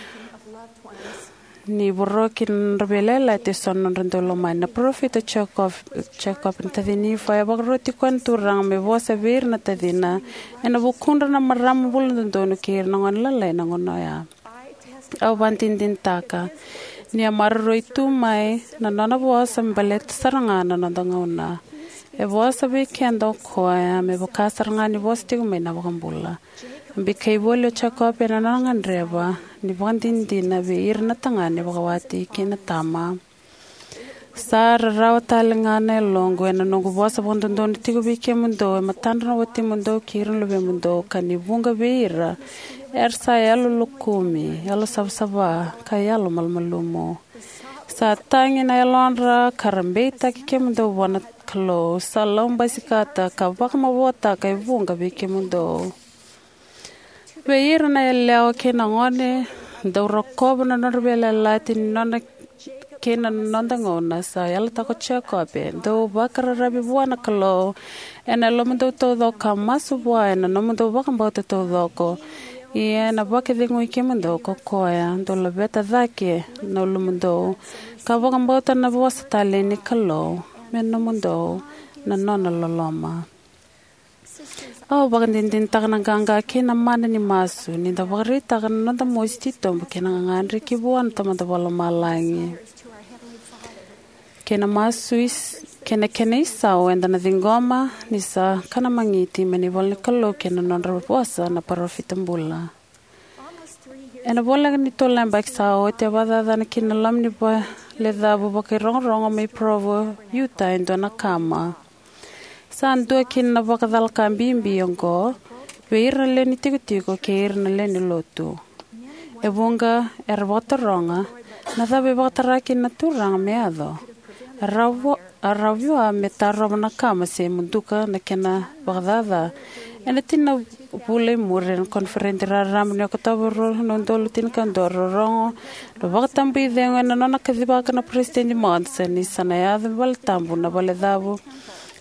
S4: ni borokin rebele lati son non rendolo mai na profeta chakov chakov ta dini fa bagroti kon turang me vosa vir na ta dina ena bukundra na maram bul ndonu kir ngon la le ngon ya au bantin din taka ni amarro itu mai na nona vosa mbalet saranga na ndangona e vosa be kendo koya me boka saranga ni vosti me na bokambula bi kai bolo chakop na nangan reba ni bantin din na be irna tangane bokawati kina tama sar rawtal ngane longo na nongo vosa bondon don tigo bi kemundo matandra wati mundo kirun lobe mundo kani bunga beira ersa yalo lukumi yalo sabsaba kayalo malmalumo sa tangi na yalonra karambeta kemundo wana klo salom basikata kabak mabota kay bunga bi kemundo beira na yalo kenangone do rokob na norbela latin nona kena nandangona sa yala tako chekope do bakara rabi buana kalo ena lomundo todo kamasu buana nomundo bakambota todo ko ena bake dingo ikemando ko koya do labeta dake no lomundo ka bakambota na buasa tale ni kalo men nomundo na nona loloma oh bagandin din takana ganga kena mana ni masu ni da bagri takana nanda moisti tombo kena ngandri kibuan tamada wala malangi kena masuis kena kena isau enda na dingoma nisa kana mangiti meni volne kalo kena nonra puasa na parofitambula ena bola ni tola mbak sao te bada na kena lam ni ba le da bu ba rong rong mai provo yuta endo na kama san do kena ba kadal kambimbi yongo veira le ni tigo keir na le ni lotu e bonga erbota ronga na da be ba taraki na turang meado Ravo aravio a metarro na kama se munduka na kena bagdada ena tina pule muren conferente ram ne kotavro non dolo tin kandoro rongo lo bagtambi denga na nona kadiba kana president monse ni sanaya bal tambu na baledavo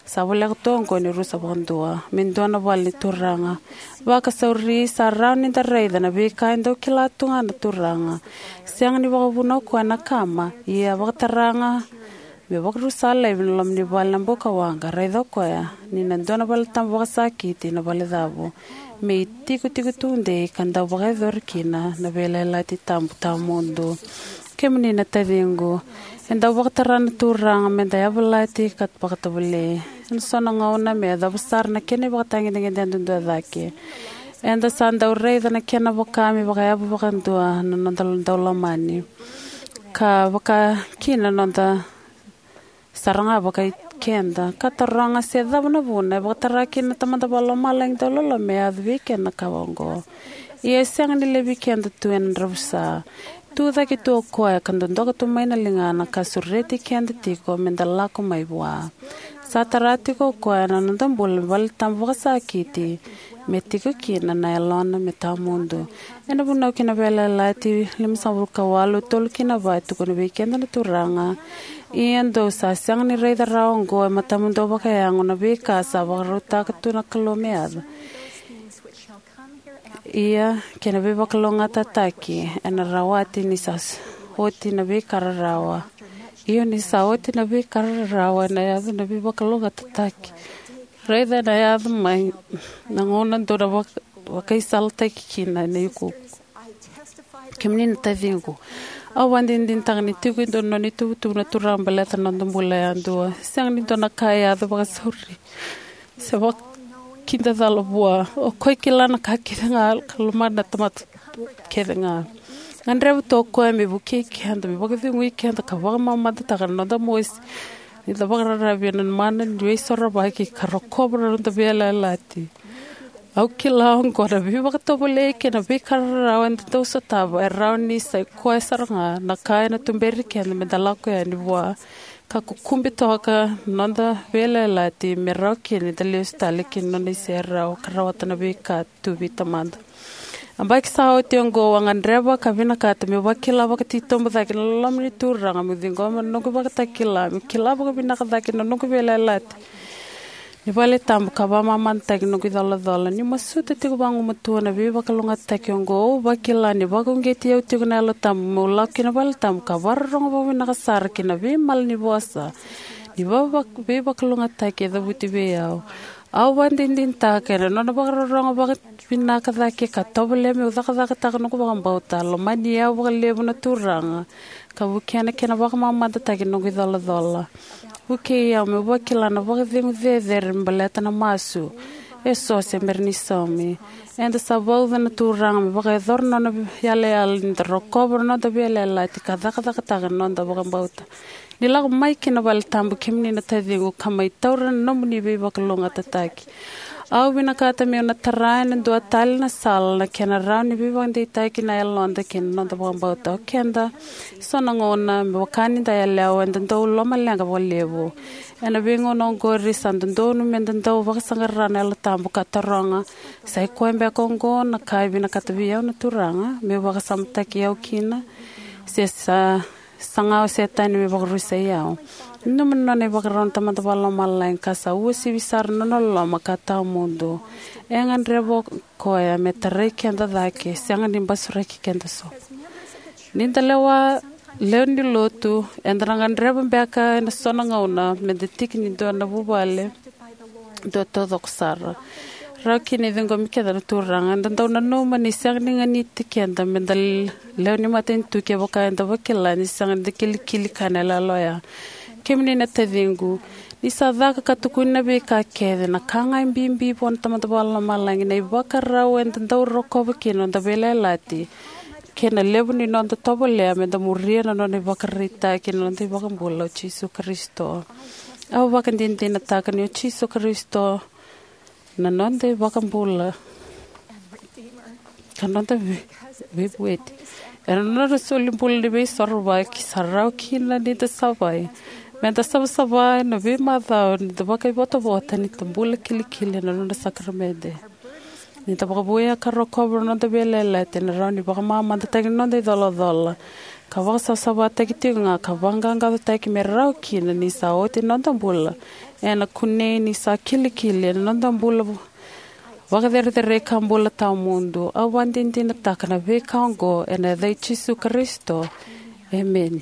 S4: sa wala to ko ni rusa bondua min dona wal ni turanga wa ka sauri sa rauni da reida na be ka ndo kila tunga na turanga siang ni wa buno ko na kama ia wa taranga me wa rusa le bin lam ni wal na boka wanga reida ko ya ni na dona wal tam wa sa kiti na wal davo me tiku tiku tunde kanda wa dor kina na vela la ti tam tamundo kemni na tavingo enda wa tarana turanga me da ya volati kat pakatavule sona ngauna me da besar na kene wa tangi dengan dan do dake enda sanda urei da na kena wa kami wa ya wa kandua no ndal dolamani ka wa ka kina no da saranga wa ka kenda kataranga se da na buna wa taraki na tamada balo malang dololo me advi kena kawango ye sang ni le weekend tu en rusa tu da ki tu ko kando ndo to mai na linga na kasureti kenda tiko mendala ko mai wa satarati ko ko na ndo bol bal tam vasa kiti metiko kina na elona metamundo ena buno kina bela lati lim sabul kawalo tol kina ba tu ko weekend na turanga iendo sa sang ni rei da raongo matamundo ba kaya ngona be ka sa ba rota ka tu na kilometer ia kena be bakalonga tataki ena rawati ni sas hoti na be kararawa iyo ni sa hoti na be kararawa na ya na be bakalonga tataki reda na ya mai nangona dora wa kai salta kina na yuko kemni na tavingo awan din din tang ni tuku don no ni tu tu na turang balata non dombula ando sang ni dona kaya do ba sorry sebab kinda dalo bua o koi kilana ka kirenga kalumana tamat kirenga andre to ko me buki kenda me buki weekend ka wa mama ta kan no da mois ni da bagara rabian man ni sora ba ki karo kobra da bela lati au kila on ko da bi ba to bole ke na bi kara wan to so ta ba raun ni sai ko saranga na kai na tumberi ken me da la ko ni bua ka kumbi to ka nonda vela lati meraki ni dali stale kin no ni serra o karawata na be ka tu vitamand ambak sa o tiongo wangan reba ka vina ka te me wakila wa ti tomba da kin lam ni turanga mu dingo no ko ba ta kila mi kila ba vina ka da kin no ko vela lati ni vale tam ka ba mama ta kin no ko dala dala ni masuta ti ko bangu matu na be ba kalunga ta kiongo ba kila ni ba ko ngeti o ti ko na lo tam mo la kin vale tam ka warrong ba vina ka sar kin be mal ni bosa ni ba ba be ba kalunga ta ke da buti be yao au ban din din ta ke no na ba rong ba vina ka da ke ka to le me da ka da ta no ko ba ba ta lo mani ya ba le bu na turanga ka bu kena kena ba mama ta ke no ko dala dala Uke ya me wakila na wakidhingu dhedher mbaleta na masu. E so se merni somi. Enda sabau na turang me wakidhor no na yale al ndarokobro no da bele la tika dhaka dhaka taka no da wakambauta. Nilag maiki na wale tambu kimni na tadhingu kama itaura na nomuni be wakalunga tataki. Au bina kata me na tarai na dua tali na sal na kena rau ni be wakande itaki na yalonda kena no da wakambauta. O kenda sona ngona me wakani da yale au enda ndau loma lenga walevo. Ena bingo no ngori sandundo no me ndau wakasangarana yalo tambu kataronga. Sai kuembe kongo na kai bina kata biya na turanga me wakasamtaki au kina. Sesa sangau setani me wakarusa yao. No no ne bakaron tamata balo malain kasa usi bisar no no lo makata mundo. Engan rebo koya me tarai kenda dake siangan din basura ki kenda so. Ninta lewa leondi lotu endrangan rebo beka na sona ngauna me detik ni do na bubale do todo ksara. Raki ni dengo mikeda na turanga ndanda na no mani siang ni ngani tikenda me dal leoni maten tu ke boka enda bakela ni siang de kili kili kanela loya. Kemni na tadingu ni sadaka katukuna be ka kede na kanga mbimbi pon tamata bala malangi na ibakara wen ndau rokoba kino nda bela lati kena lebu ni nonda tobole me da muria na nonda bakarita kino nda bakambula Jesu Kristo au bakandin din na taka ni Jesu Kristo na nonda bakambula kanonda we wait era nonda solimbul de be sorba ki sarau kina ni da sabai Menta sab sabai no be mata ni taba kai bota bota ni tambula kili kili no no sakramede. Ni taba boya karro cover no de bele lete ni rani ba mama de tag no de dola dola. ka wasa sawa ta ki tinga ka wanga nga ta ki merau ki na ni sa o te nonda bula e na kune ni sa kili kili na nonda bula waka there the re kambula ta mundo a wandin tin ta kana ve kango e na dei Jesu Kristo. Amen.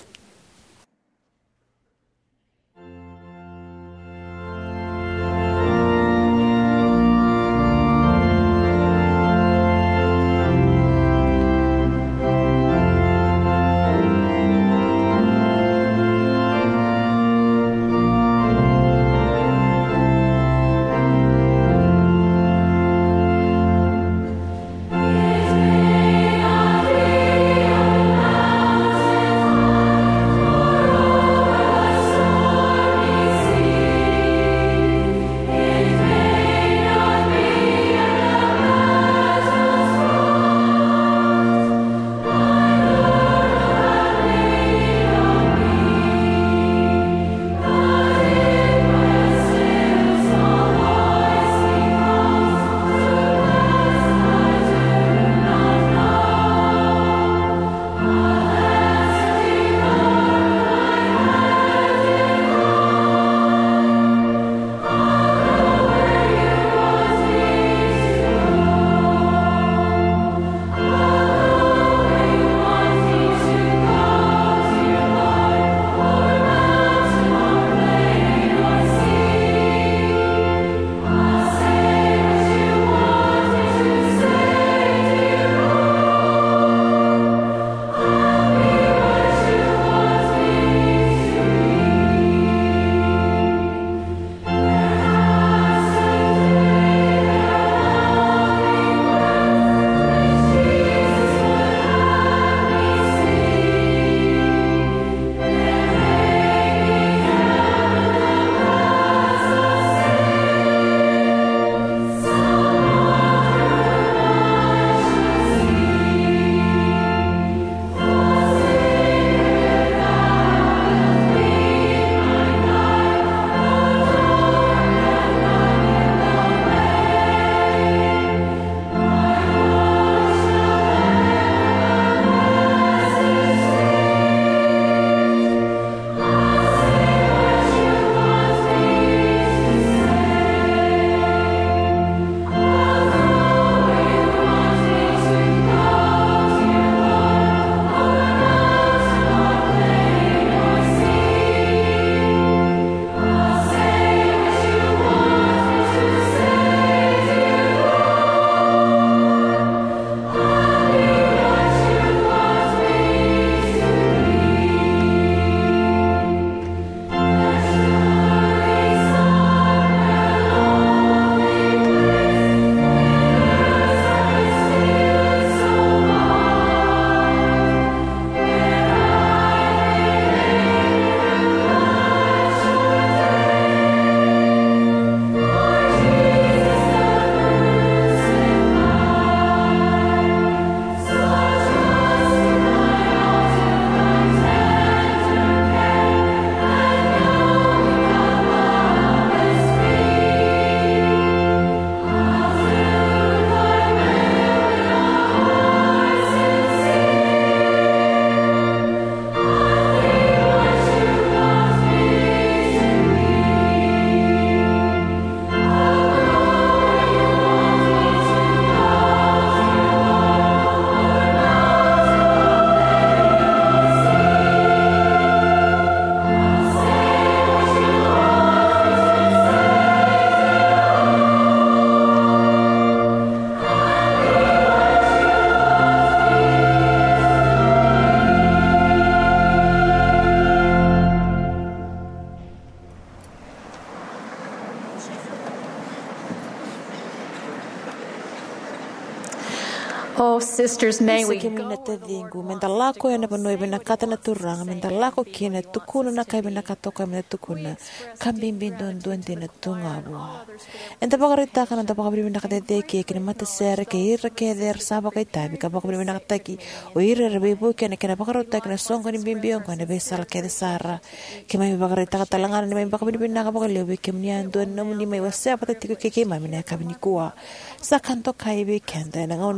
S5: Oh, sisters, may we
S2: Sige mina te dingu, menda lako ya napa noi bina kata na turanga, menda lako kina tukuna na kai bina katoka mina tukuna, kambimbi don don dina tunga bua. Enta pakarita kana enta pakabri bina kata teki, kina mata sere, ke ira ke der saba kai tabi, ka pakabri bina kata ki, o ira rebebu kena kena pakarota kena songo ni bimbion kena besal ke de sara, ke mai pakarita kata langan ni mai pakabri bina ka pakaleu ke mnian don nomu ni mai wasa pata tiko ke ke mai mina kabini kuwa. Sa kanto kai be kenda na ngau ngau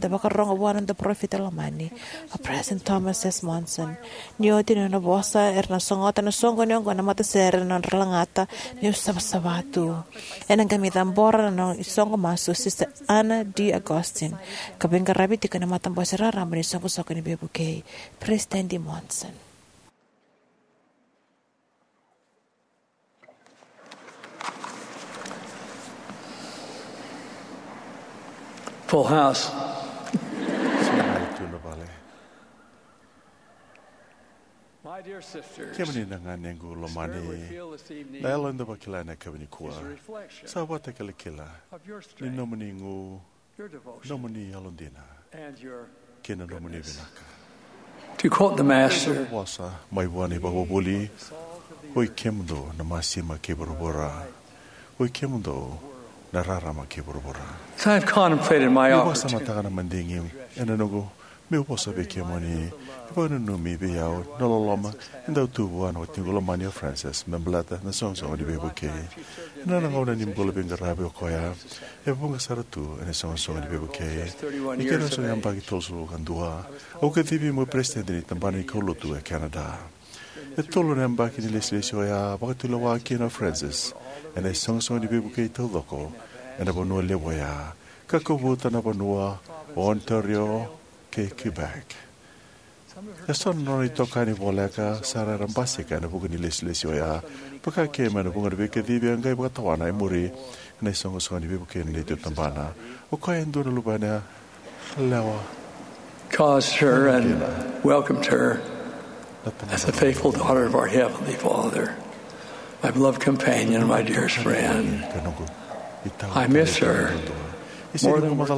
S2: the Bakaronga one and the Prophet Alamani, a President Thomas S. Monson, Niotin and a Bossa, Erna Songot and a Songonong and a Mataser and Rangata, New Sabasavatu, and a Gamidambora and Songomasu, Sister Anna D. Agustin, Kabinga Rabitic and a Matambosera Ramani Songosokani Bebuke, President Monson.
S6: Full house. My dear sisters,
S7: Kemani nanga nengu lomani laelo ndo bakila na kemani kuwa sa wata kala kila ni nomani ngu nomani alondina kena nomani vinaka.
S6: To quote the master,
S7: wasa mai wani babuli hoi kemdo na masima keborobora hoi kemdo na rarama keborobora.
S6: So I've contemplated my
S7: wasa
S6: opportunity.
S7: mataka na mandingi ena nogo me wasa be kemani Ipono no mi be yao no loma enda tu wana o tingulo mania Francis memblata na song song di beboke na na ngona ni mbolo benga rabe ko ya e bunga saratu ene song song di beboke ni kero so yamba ki tolso kandua o ke tibi mo president ni tambani ko lotu e Canada e tolo na mbaki ni leslesio ya ba tu lo wa kina Francis ene song song di beboke to loko ene bono le boya ka ko vota na bono Ontario ke Quebec. E sono non i toccani voleka sara rambasika na buku ni leslesio ya paka ke mana bunga de ke dibe ngai buka tawana e muri na songo songo ni buku ni te tambana o ko endo na lubana lawa
S6: Caused her and welcomed her as a faithful daughter of our Heavenly Father, my beloved companion and my dearest friend. I miss her more than words.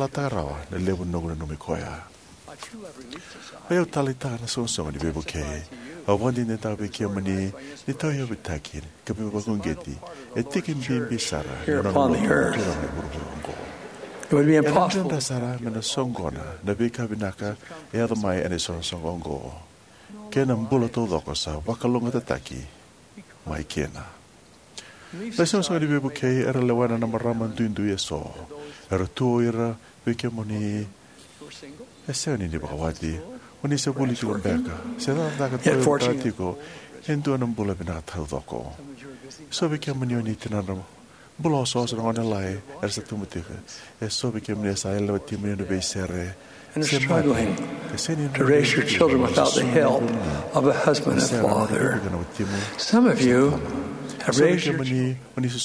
S7: Peo talita na son son di beboke. A wandi ne tabe kia mani ni toyo bitaki ke bebo kongeti. E tikin bimbi sara.
S6: Here upon the earth, it would be impossible.
S7: Da sara mena songona na bika binaka e ada mai ene son songongo. Kena mbula to doko sa wakalonga tataki. Mai kena. La son son di beboke era lewana na marama dundu yeso. Era tuoira bike moni e seoni ni bakawati. Oni se buli tu beka. Se da da ka to pratico. Endo na mbula bina tau doko. So bike moni ni tinana. Bulo so so ngona lai er sa tumutike. E so bike moni sa elo timini no beisere.
S6: And are struggling to raise your children without the help of a husband and father. Some of you have raised your children.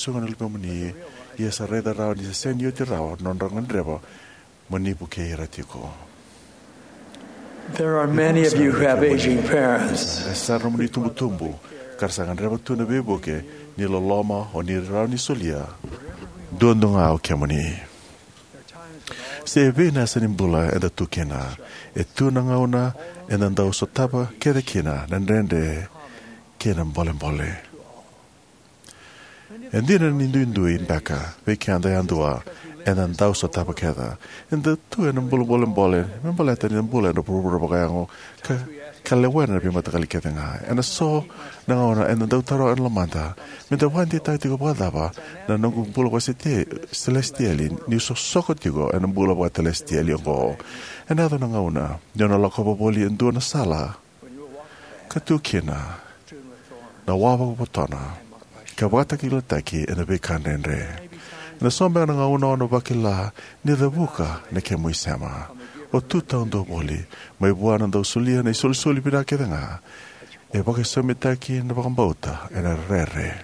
S6: There are many of you who have aging parents.
S7: Se vina sanimbula enda tukena e tuna ngauna enda ndau sotapa kere kina nandende kena mbole mbole endina nindu indu imbaka veki anda yandua enda ndau sotapa keda enda tu enda mbole mbole mbole mbole tani mbole enda purupura bakayango ka kalewena bi matakali ketenga enda so ngauna enda ndau taro enda lamanta minta wandi taitiko badaba na nongu mbula wasite celestiali ni so sokotigo enda mbula wa celestiali ngo enda do ngauna nona lakobo boli endo na sala katukina na wawa botona ka wata kilo taki enda be kanendre na sombe na ngauna no bakila ni the buka ne ke muisema o tuta ndo boli mai buana ndo solia nei sol soli pira kedenga e baka sometaki na bakambauta ena rere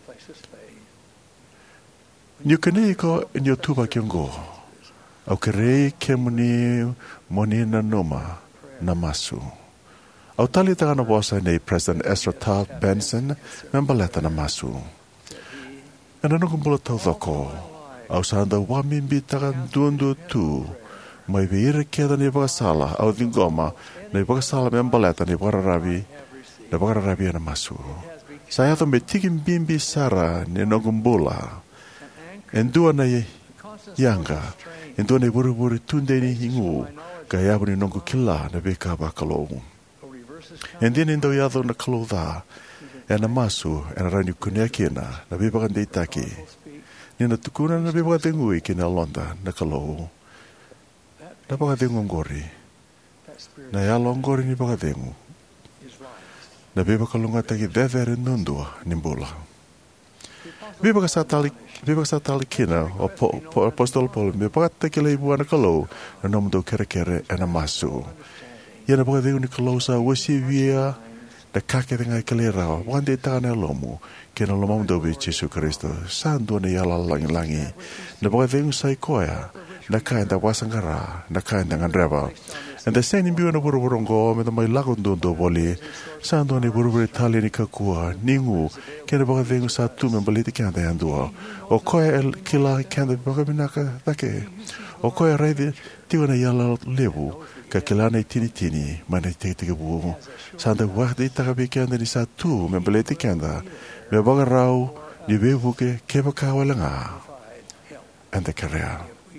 S7: Nyukaniko in your tuba kyongo. Au kerei kemuni monina noma namasu. Au tali tagana wasa nei President Ezra Taft Benson membaleta namasu. Ena nukumbula tau thoko. Au sanda wamimbi tagan duandu tu. Mai veire keda ni bakasala au dingoma ni bakasala membaleta ni bakararabi ni bakararabi namasu. Saya to me tikim bimbi sara ni nukumbula. Endua na yanga, endua na buru-buru tunde ni hingu, kaya ni nongo kila na beka bakalo. Endin endo yado na kalodha, ena masu, ena rani kunia kena, na beba kande itaki. Nina tukuna na beba tengui kina londa na kalo. na pakadengu ngori. Na yalo ngori ni pakadengu. Na beba kalunga taki dedere nundua nimbula. Beba kasatali beba kasatali kina o apostol Paul me pakataki leibu ana kalau na nomdo kere kere ana masu. Ia na pakadengu ni kalau sa wasi via na kake tengai kalera wande tana lomu kena lomam dobe Jesu Kristo sandu na yala langi langi na pakadengu sai koya na kainda wasangara na kainda ngandreva. And the same in Buena Buruburongo, with my Lagundundo Boli, Sandoni Buruburi Tali Nikakua, Ningu, Kenabagavengu Satu, and Baliti Kanda Andua, or Koya El Kila Kanda Bagaminaka Dake, or Koya Radi, Tivana Yala Lebu, Kakilane Tini Tini, Manetikabu, Sanda Wadi Takabi Kanda Satu, and Baliti Kanda, Mebagarau, Nibebuke, Kebakawalanga, and the Korea.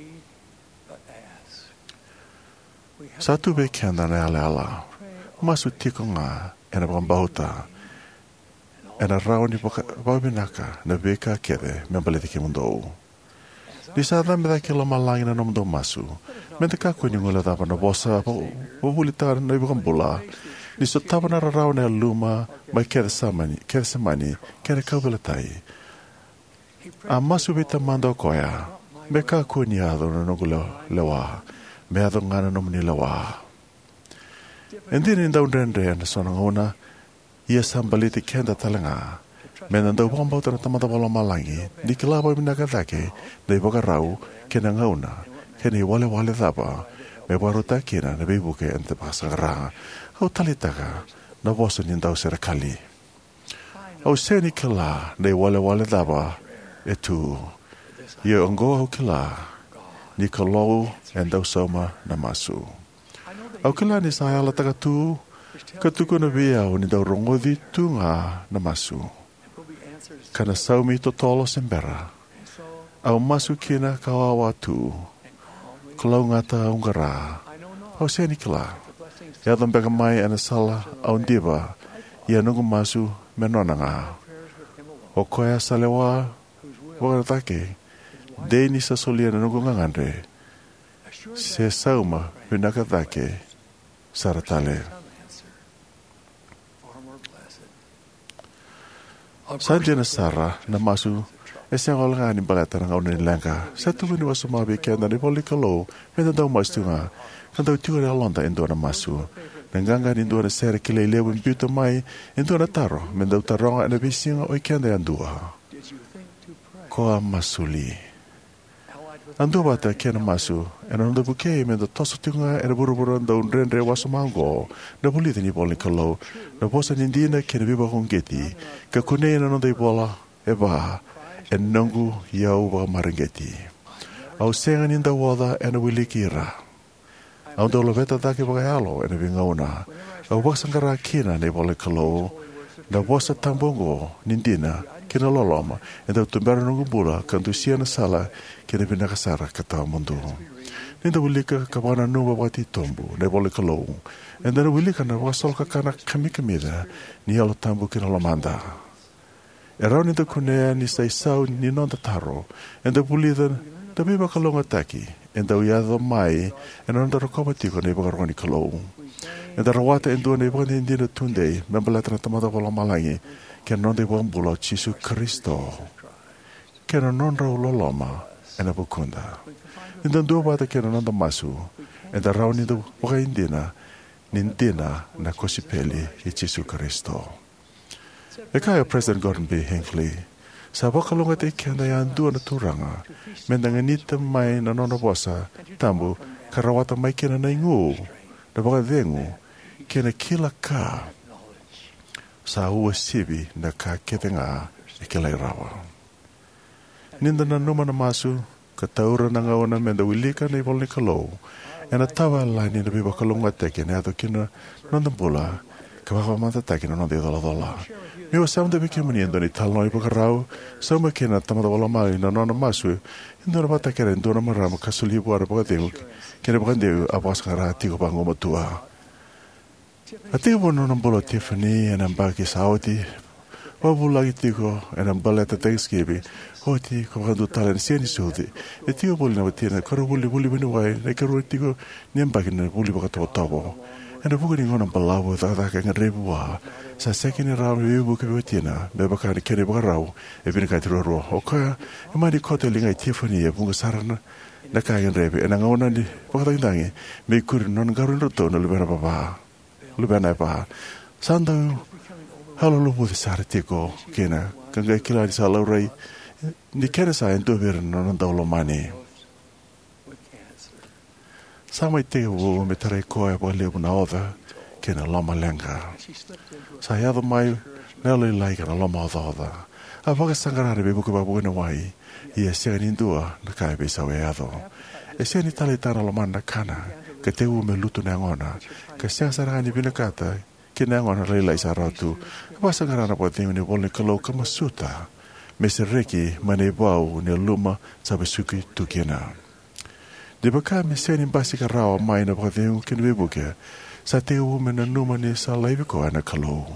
S7: Satu be kenda na ala ala. Masu tiko nga ena bambauta. Ena rao ni babinaka na beka kede membaliti ki mundo. Di sada me da kila malangi na nomdo masu. Me da kako ni ngula tapa na bosa bobulita na ibu kambula. Di so tapa na rao na luma mai kede samani, kede samani, kede kaubelatai. A masu bita mando koya. Me kako ni ado na nogula lewa. Me ado ngana no mni lawa. Endi ni ndau ndendre na sona ngona ia sambaliti kenda talanga. Me ndau bombau tana tamata wala malangi. Di kilaba minaka dake dai boka rau kena ngauna. Kena wale wale daba. Me baruta kena na bibuke ente pasara. Au talitaka na boso ni ndau serakali. Au seni kila dai wale wale daba etu. Ia ongo au kila ni kalau endau soma na masu. Au kila ni saya la taka tu, katuko na bia o ni dau rongodi tu nga na masu. Kana saumi to tolo sembera. Au masu kina kawawa tu, kalau ngata ungara. Au seni kila. Ya dam bega mai ana sala au ndiba, ia nungu masu menonanga. O koya salewa, wakatake, Deni sa solia na nungu ngangandre. Se sauma pinaka dake saratale. Sanjana Sara na masu esang olga ni balata ng aunin langka. Sa tuwin ni wasu mabi kaya na nipoli kalo mena daw masu nga kandaw tiyo na alonda indo na masu. Nangganga indo na sere kilay lewin beauty mai indo na taro mena daw taronga na bisinga oy kaya na yandua. Koa masuli. Ando bata kena masu, ena ndo buke me do toso tinga era buru-buru ndo ndrendre waso mango, na bolita ni boli kalau, na bosa nindina kena biba kongeti, ka kune ena ndo ibola, eba, en nungu yau ba marangeti. Au senga ninda wada ena wili kira. Au ndo loveta dake bagayalo ena vingauna, au baksangara kina ni boli kalau, na bosa tambongo nindina, kena loloma, enda tumbera nungu bula, kantu siya na sala, kena pinakasara kata mundo. Ninda wilika kawana nuwa wati tombu, na bole kalou. Enda na wilika na wasol kakana kami kamida, ni alo tambu kena lomanda. Erau ninda kunea ni saisau ni nonda taro, enda bulida da biba kalonga taki, enda uyado mai, enda nonda rokomatiko na iba karoni kalou. Enda rawata endua na iba nindina tunde, membalatana tamada wala malangi, kena nonda iba mbulo Jesu Kristo. Kena nonda uloloma, ena bukunda. Ninda dua bata kena nonda masu, enda rau ninda waka indina, nindina na kosipeli i Jesu Kristo. Ekaya President Gordon B. Hinckley, sa bakalunga te kenda yan dua na turanga, menda nganita mai na nonda bosa, tambu, karawata mai kena na ingu, na baka dengu, kena kila ka, sa uwa sibi na ka ketenga ikilay rawa. Ninda na numa na masu, kataura na ngawana menda wilika na ibol ni kalau, ena tawa laini na biba kalunga teke na ato kina nonda bula, kabaka matatake na nonda idola dola. Miwa samda biki maniendo ni talo ni pakarau, sama kina tamada wala mali na nonda masu, indo na bata kera indo na marama kasuli buara baka dengu, kina baka dengu apas kara tiko pango matua. Atiga bono na bolo Tiffany ena baki saudi, Wabulagi tiko and I'm ballet Thanksgiving. Hoti kawadu talan siani sudi. E tiko boli na watina karo boli boli wini wai na karo tiko niambaki na boli baka tau tabo. And a bukani ngona balawo tataka nga rebuwa. Sa sekini rau mi buka watina me baka ni kene baka rau e vini kai tiro roa. O kaya e mani kote linga i Tiffany e bunga sarana na kaya rebe. E na ngauna ni baka tangitangi me kuri non garu nroto na lubena papa. Lubena e paha. Sandau halo lupu di sara tiko kena kanga kila di sa laurai ni kena sa ento vera non daulo mani sama te wo me tare koe po le na ova kena lama lenga sa ya do mai nele like na lama ova a vaga sangara be buku babu na wai ia se ni ndua na kai be sa we ado e se ni tale tara lo manda kana ke te u me lutu na ngona ke se sara ni bina kata kena ngona leila isa ratu wasa ngarana po te ni bole kalo kama suta me se reki mane bau ne luma sabe suki tu kena de baka me se ni basi ka rawa mai na po te ken we buke sa te u me na numa ni sa laive ko ana kalo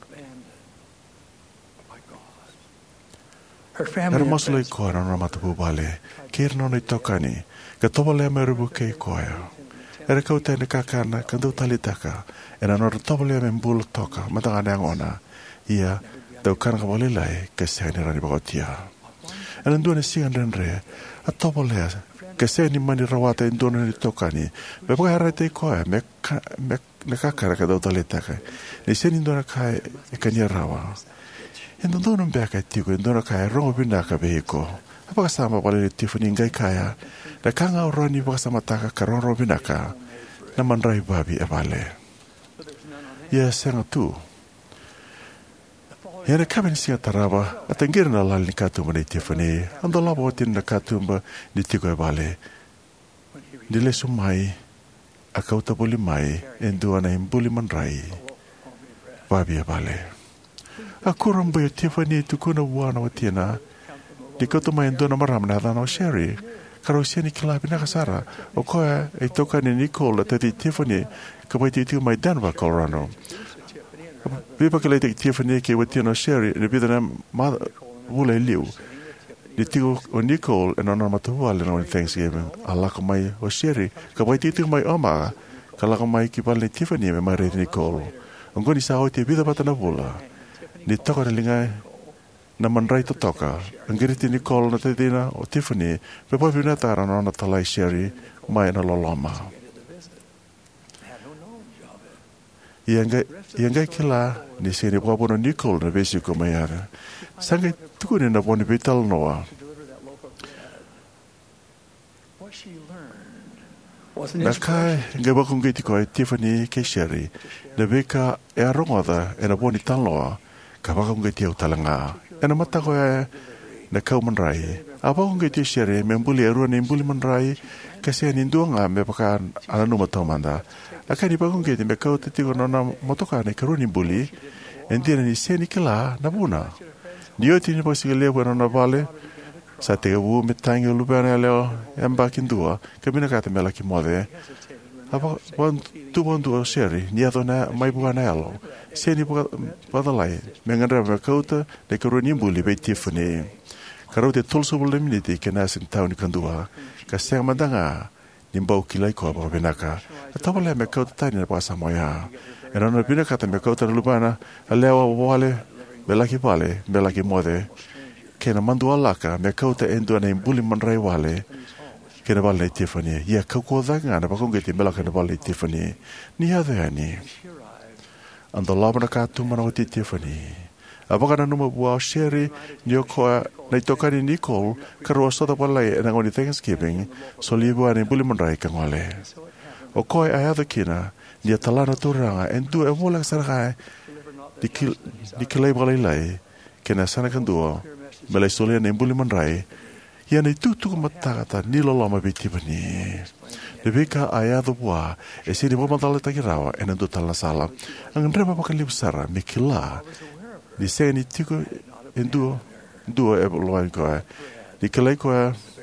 S7: her mosle ko ana na matu bale ker no ni tokani ka tobale me rubuke ko ya era kau tēne kakana ka ndau talitaka e na nora tobole me mbula toka matanga neangona ia tau kana ka wale lai ka sēni rani bakotia e na nduane singa renre a tobole ka sēni mani rawata e nduane ni tokani me paka harai te koe me, ka, me, me kakana ka ndau talitaka ni sēni nduane kai e kania rawa e nduane mbea kai tiko e nduane kai rongo binaka behiko apaka sama wale ni Tiffany ngai kaya na kanga urani baka sama taka karoro binaka na manrai babi e vale. Ia senga tu. Ia na kamen singa taraba at angir na lal ni katumba ni Tiffany ando labo tin na katumba ni tiko e vale. Dile sumai akauta boli mai endua na imbuli manrai babi e vale. Akuram boyo Tiffany tukuna wana watina di kau tu main dona maram na dana o Sherry karo siani kila bina kasara o koe e toka ni Nicole at tati Tiffany ka bai titu mai Denver, Colorado bipa kila iti Tiffany ke wati no Sherry ni bida na ma wula liu ni tiku o Nicole e nona matuwa le no Thanksgiving ala ka mai o Sherry ka bai titu mai oma ka laka mai ki pala ni Tiffany me mai rei Nicole ongo ni sa o te bida bata na wula ni toka na lingai na manrai to toka angiriti Nicole na tedina o Tiffany pe pa pina tara no na talai Sherry mai na loloma ianga ianga kila ni seri pa bono Nicole na besi ko mai ara sanga tukune na boni betal noa na kai ngaba kungeti ko Tiffany ke Sherry na beka e arongoda e na boni taloa ka ba kungeti au talanga ena mata ko na kau manrai apa ko ngeti Sherry me mbuli eru ne mbuli manrai ka se ni ndunga me paka ana no mata manda akani pa ko ngeti me kau titi ko na motoka ne karu ni mbuli endina ni se ni kala na buna ni oti ni posi le bueno na vale sa te u me tangi lu bana leo emba kindua ka bina ka te mela ki mode apa wan tu bon tu Sherry ni adona mai buana elo se ni pa dalai me ngara me kauta de karu ni mbuli be Tiffany karo te tulso bole miniti ke na sin tauni kandua ka se mandanga ni mbau kilai ko ba benaka tabole me kauta tani na pasa moya era no bina ka te me kauta lubana aleo wale bela ki vale bela ki mode ke na mandu alaka me kauta endo na mbuli manrai wale ke na vale Tiffany ia ka ko danga na ba ko ngeti bela ka na vale Tiffany ni ade ani ando labana ka tu mana o Tiffany Abaka na numa bua Sherry ni okoa na itoka ni Nicole karo soda palai na ngoni Thanksgiving so libu ani buli manrai ka ngole. Okoa ai ada kina ni atalana turanga endu e mola sarga di kil di kilai balai lai kena sana kandua melai solia ni buli manrai ia ni tutu matata ni loloma Tiffany. Debeka ai ada bua e sini bo matala takirawa endu tala sala angrema pakali besara mikila di seni tiko enduo duo e loan ko di kelai ko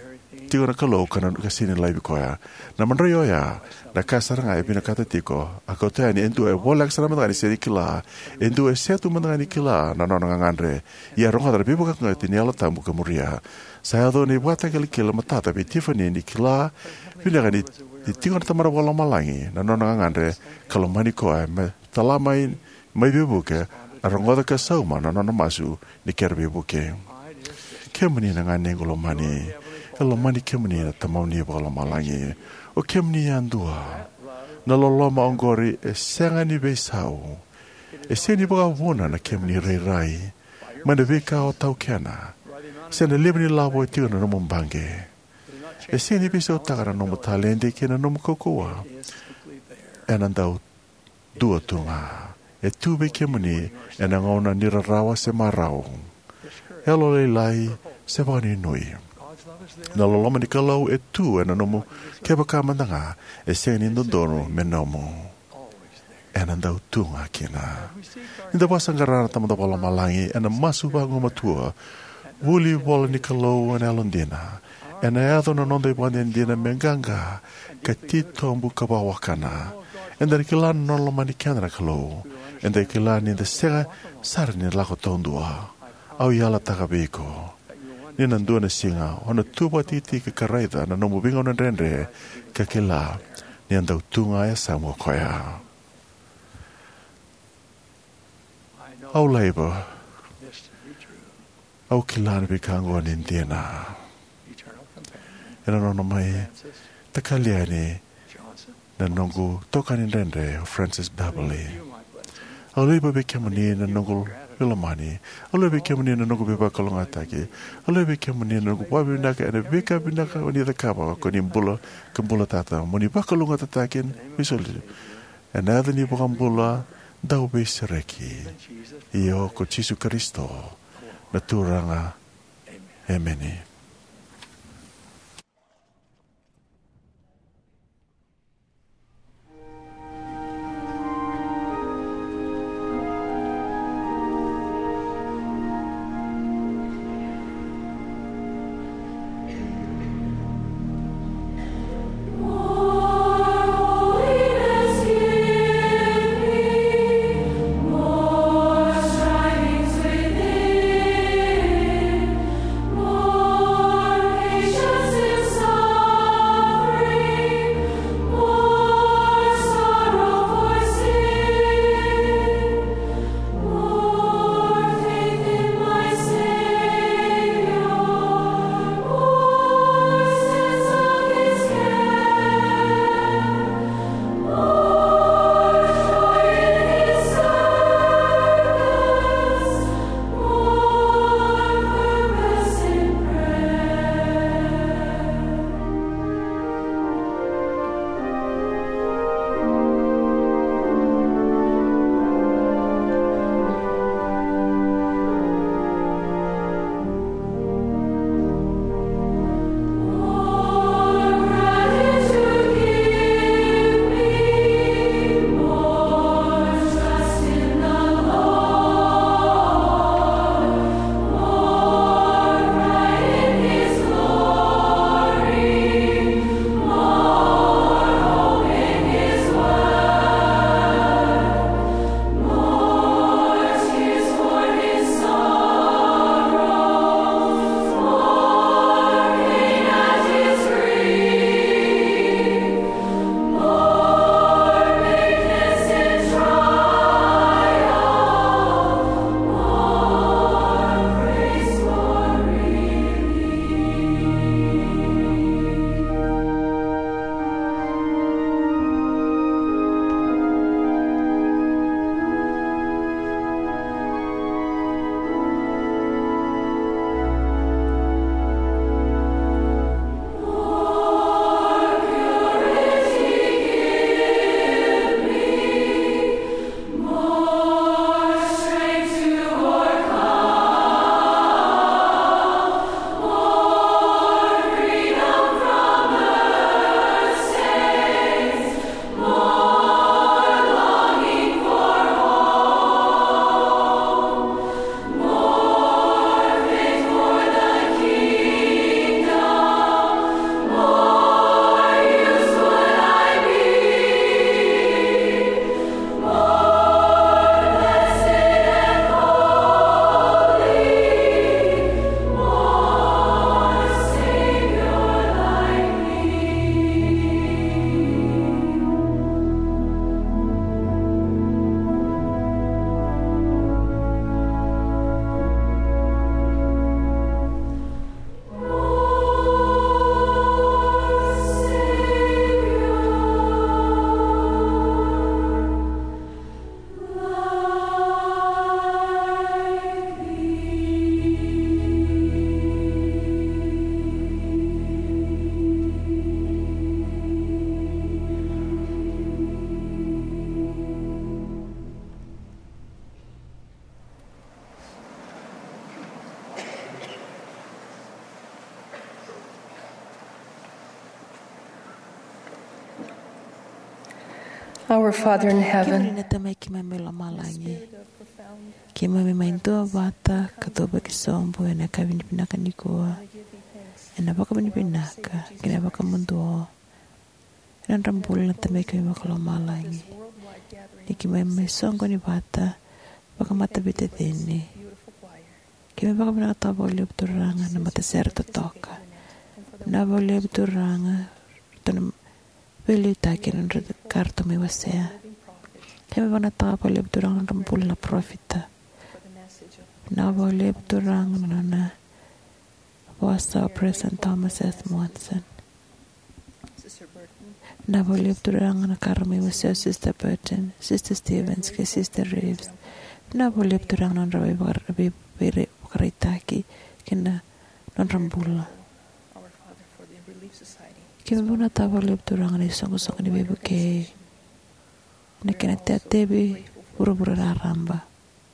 S7: tiko na kalau kana ka sini lai koya na manrio ya na kasar nga e bina kata tiko ako te ani entu e volak sana mata ni seri kila entu e setu mata ni kila na no ngandre ya ronga dar bibu ka ngati ni ala tambu ka muria saya do ni buat kali kila mata tapi Tiffany ni kila bina ni di tiko na tamara wala malangi na no ngandre kalau mani ko e me talamai mai bibu ke ronga ka sauma na no masu ni ker bibu ke kemani na ngane ngolo mani elo mani kemani na tamau ni wala malangi o kemni andua na loloma ongori e senga ni beisau e seni boga vona na kemni rei rai mana veka o tau kena sena lebni labo e tiu na nomo mbange e seni beisau takara nomo talende kena nomo kokoa e nandau dua tunga e tube kemni e na ngauna nirarawa se marau elo leilai se vani nui na loloma ni kalau e tu e na nomo keba kamandanga e seni ndondono me nomo e na ndau tunga kina inda pasangarana tamada wala malangi e na masu bango matua wuli wala ni kalau e na londina e na eado na nonda iwani ndina menganga ka titombu kabawakana e na rikilan noloma ni kena kalau e na rikilan ni da sega sarni lako tondua au yala takabiko ni nandua na singa ona tuba titi ke karaida na nomu bingo na rendre ka kila ni andau tunga ya samu koya au labor au kila ni bikango ni ndiena ina nono mai takaliani na nongu toka ni rendre Francis Beverly au labor bikamani na nongu Lamani, alo be kemani na nogo be bakalonga take, alo be kemani na nogo wabi naka ene beka binaka oni the kaba ko ni mbula kambula tata moni bakalonga tataken misoli ena the ni bukambula dau be sereki io ko Jesu Kristo na turanga amen.
S8: More
S5: Our Father in heaven,
S2: Kimani tamai kimami la malangi. Kimami maintua vata katoba kisombo ena kavini pinaka nikua. Ena baka bini pinaka kina baka munduo. Ena rambula na tamai kimami makalo malangi. Nikimami songo ni vata baka mata bite thini. Kimami baka bina kataba olio beturanga na mata serta toka. Na olio beturanga tonu Beli takin under the karto me wasea. Kami wana tapa lep turang rampul na profita. Na ba lep turang na was our President Thomas S. Monson. Na ba lep turang na karme wasea Sister Burton, Sister Stevens, ke Sister Reeves. Na ba lep turang na rabi rabi bere karitaki kena non rambula. Kami pun nak tahu lep turang ni song-song ni bebu ke, nak kena tebi buru-buru ramba.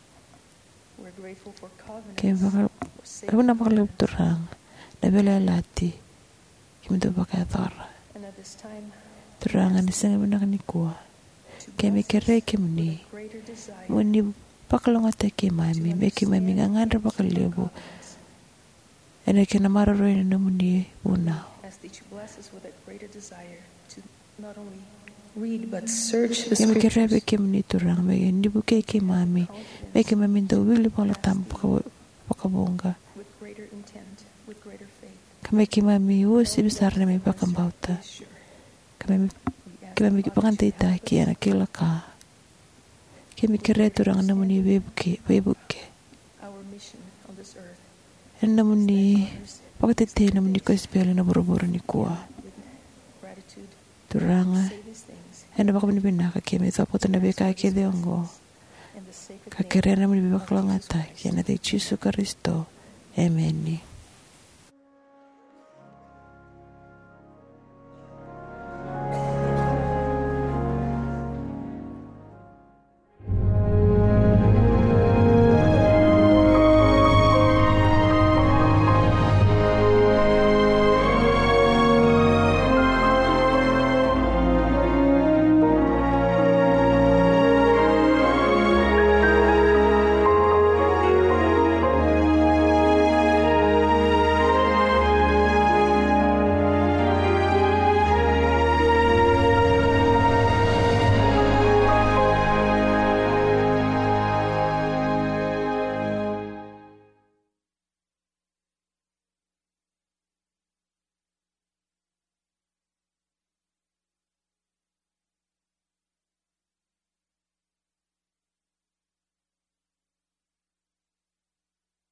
S2: Kami bakal, kami nak bakal lep turang, nak bela lati, kami tu pakai thara. Turang ni sangat benar ni kuah. Kami kere kami ni, muni bakal ngata kami, meki kami ngangar bakal lebu. Ena kena marah roy ni muni bunau.
S5: That you bless us with a greater desire to not only read but search the
S2: Kami kira
S5: scriptures.
S2: beki meni turang beki ni buke ke mami beki mami do wili pala tam pakabonga
S5: With greater intent, with greater faith.
S2: kami ke mami usi besar na may pakambauta kami kami pangantai ta ki ana kila ka kami kira turang na muni bebuke bebuke
S5: Our mission on this earth
S2: na muni pakatete na muni ko spell na boro-boro ni kuah
S5: gratitude
S2: turanga
S5: say these things
S2: ena baka muni binaka kami tapos na beka ke deongo
S5: in the sacred name
S2: kakere na muni baka langata ki na te Jesu Kristo amen.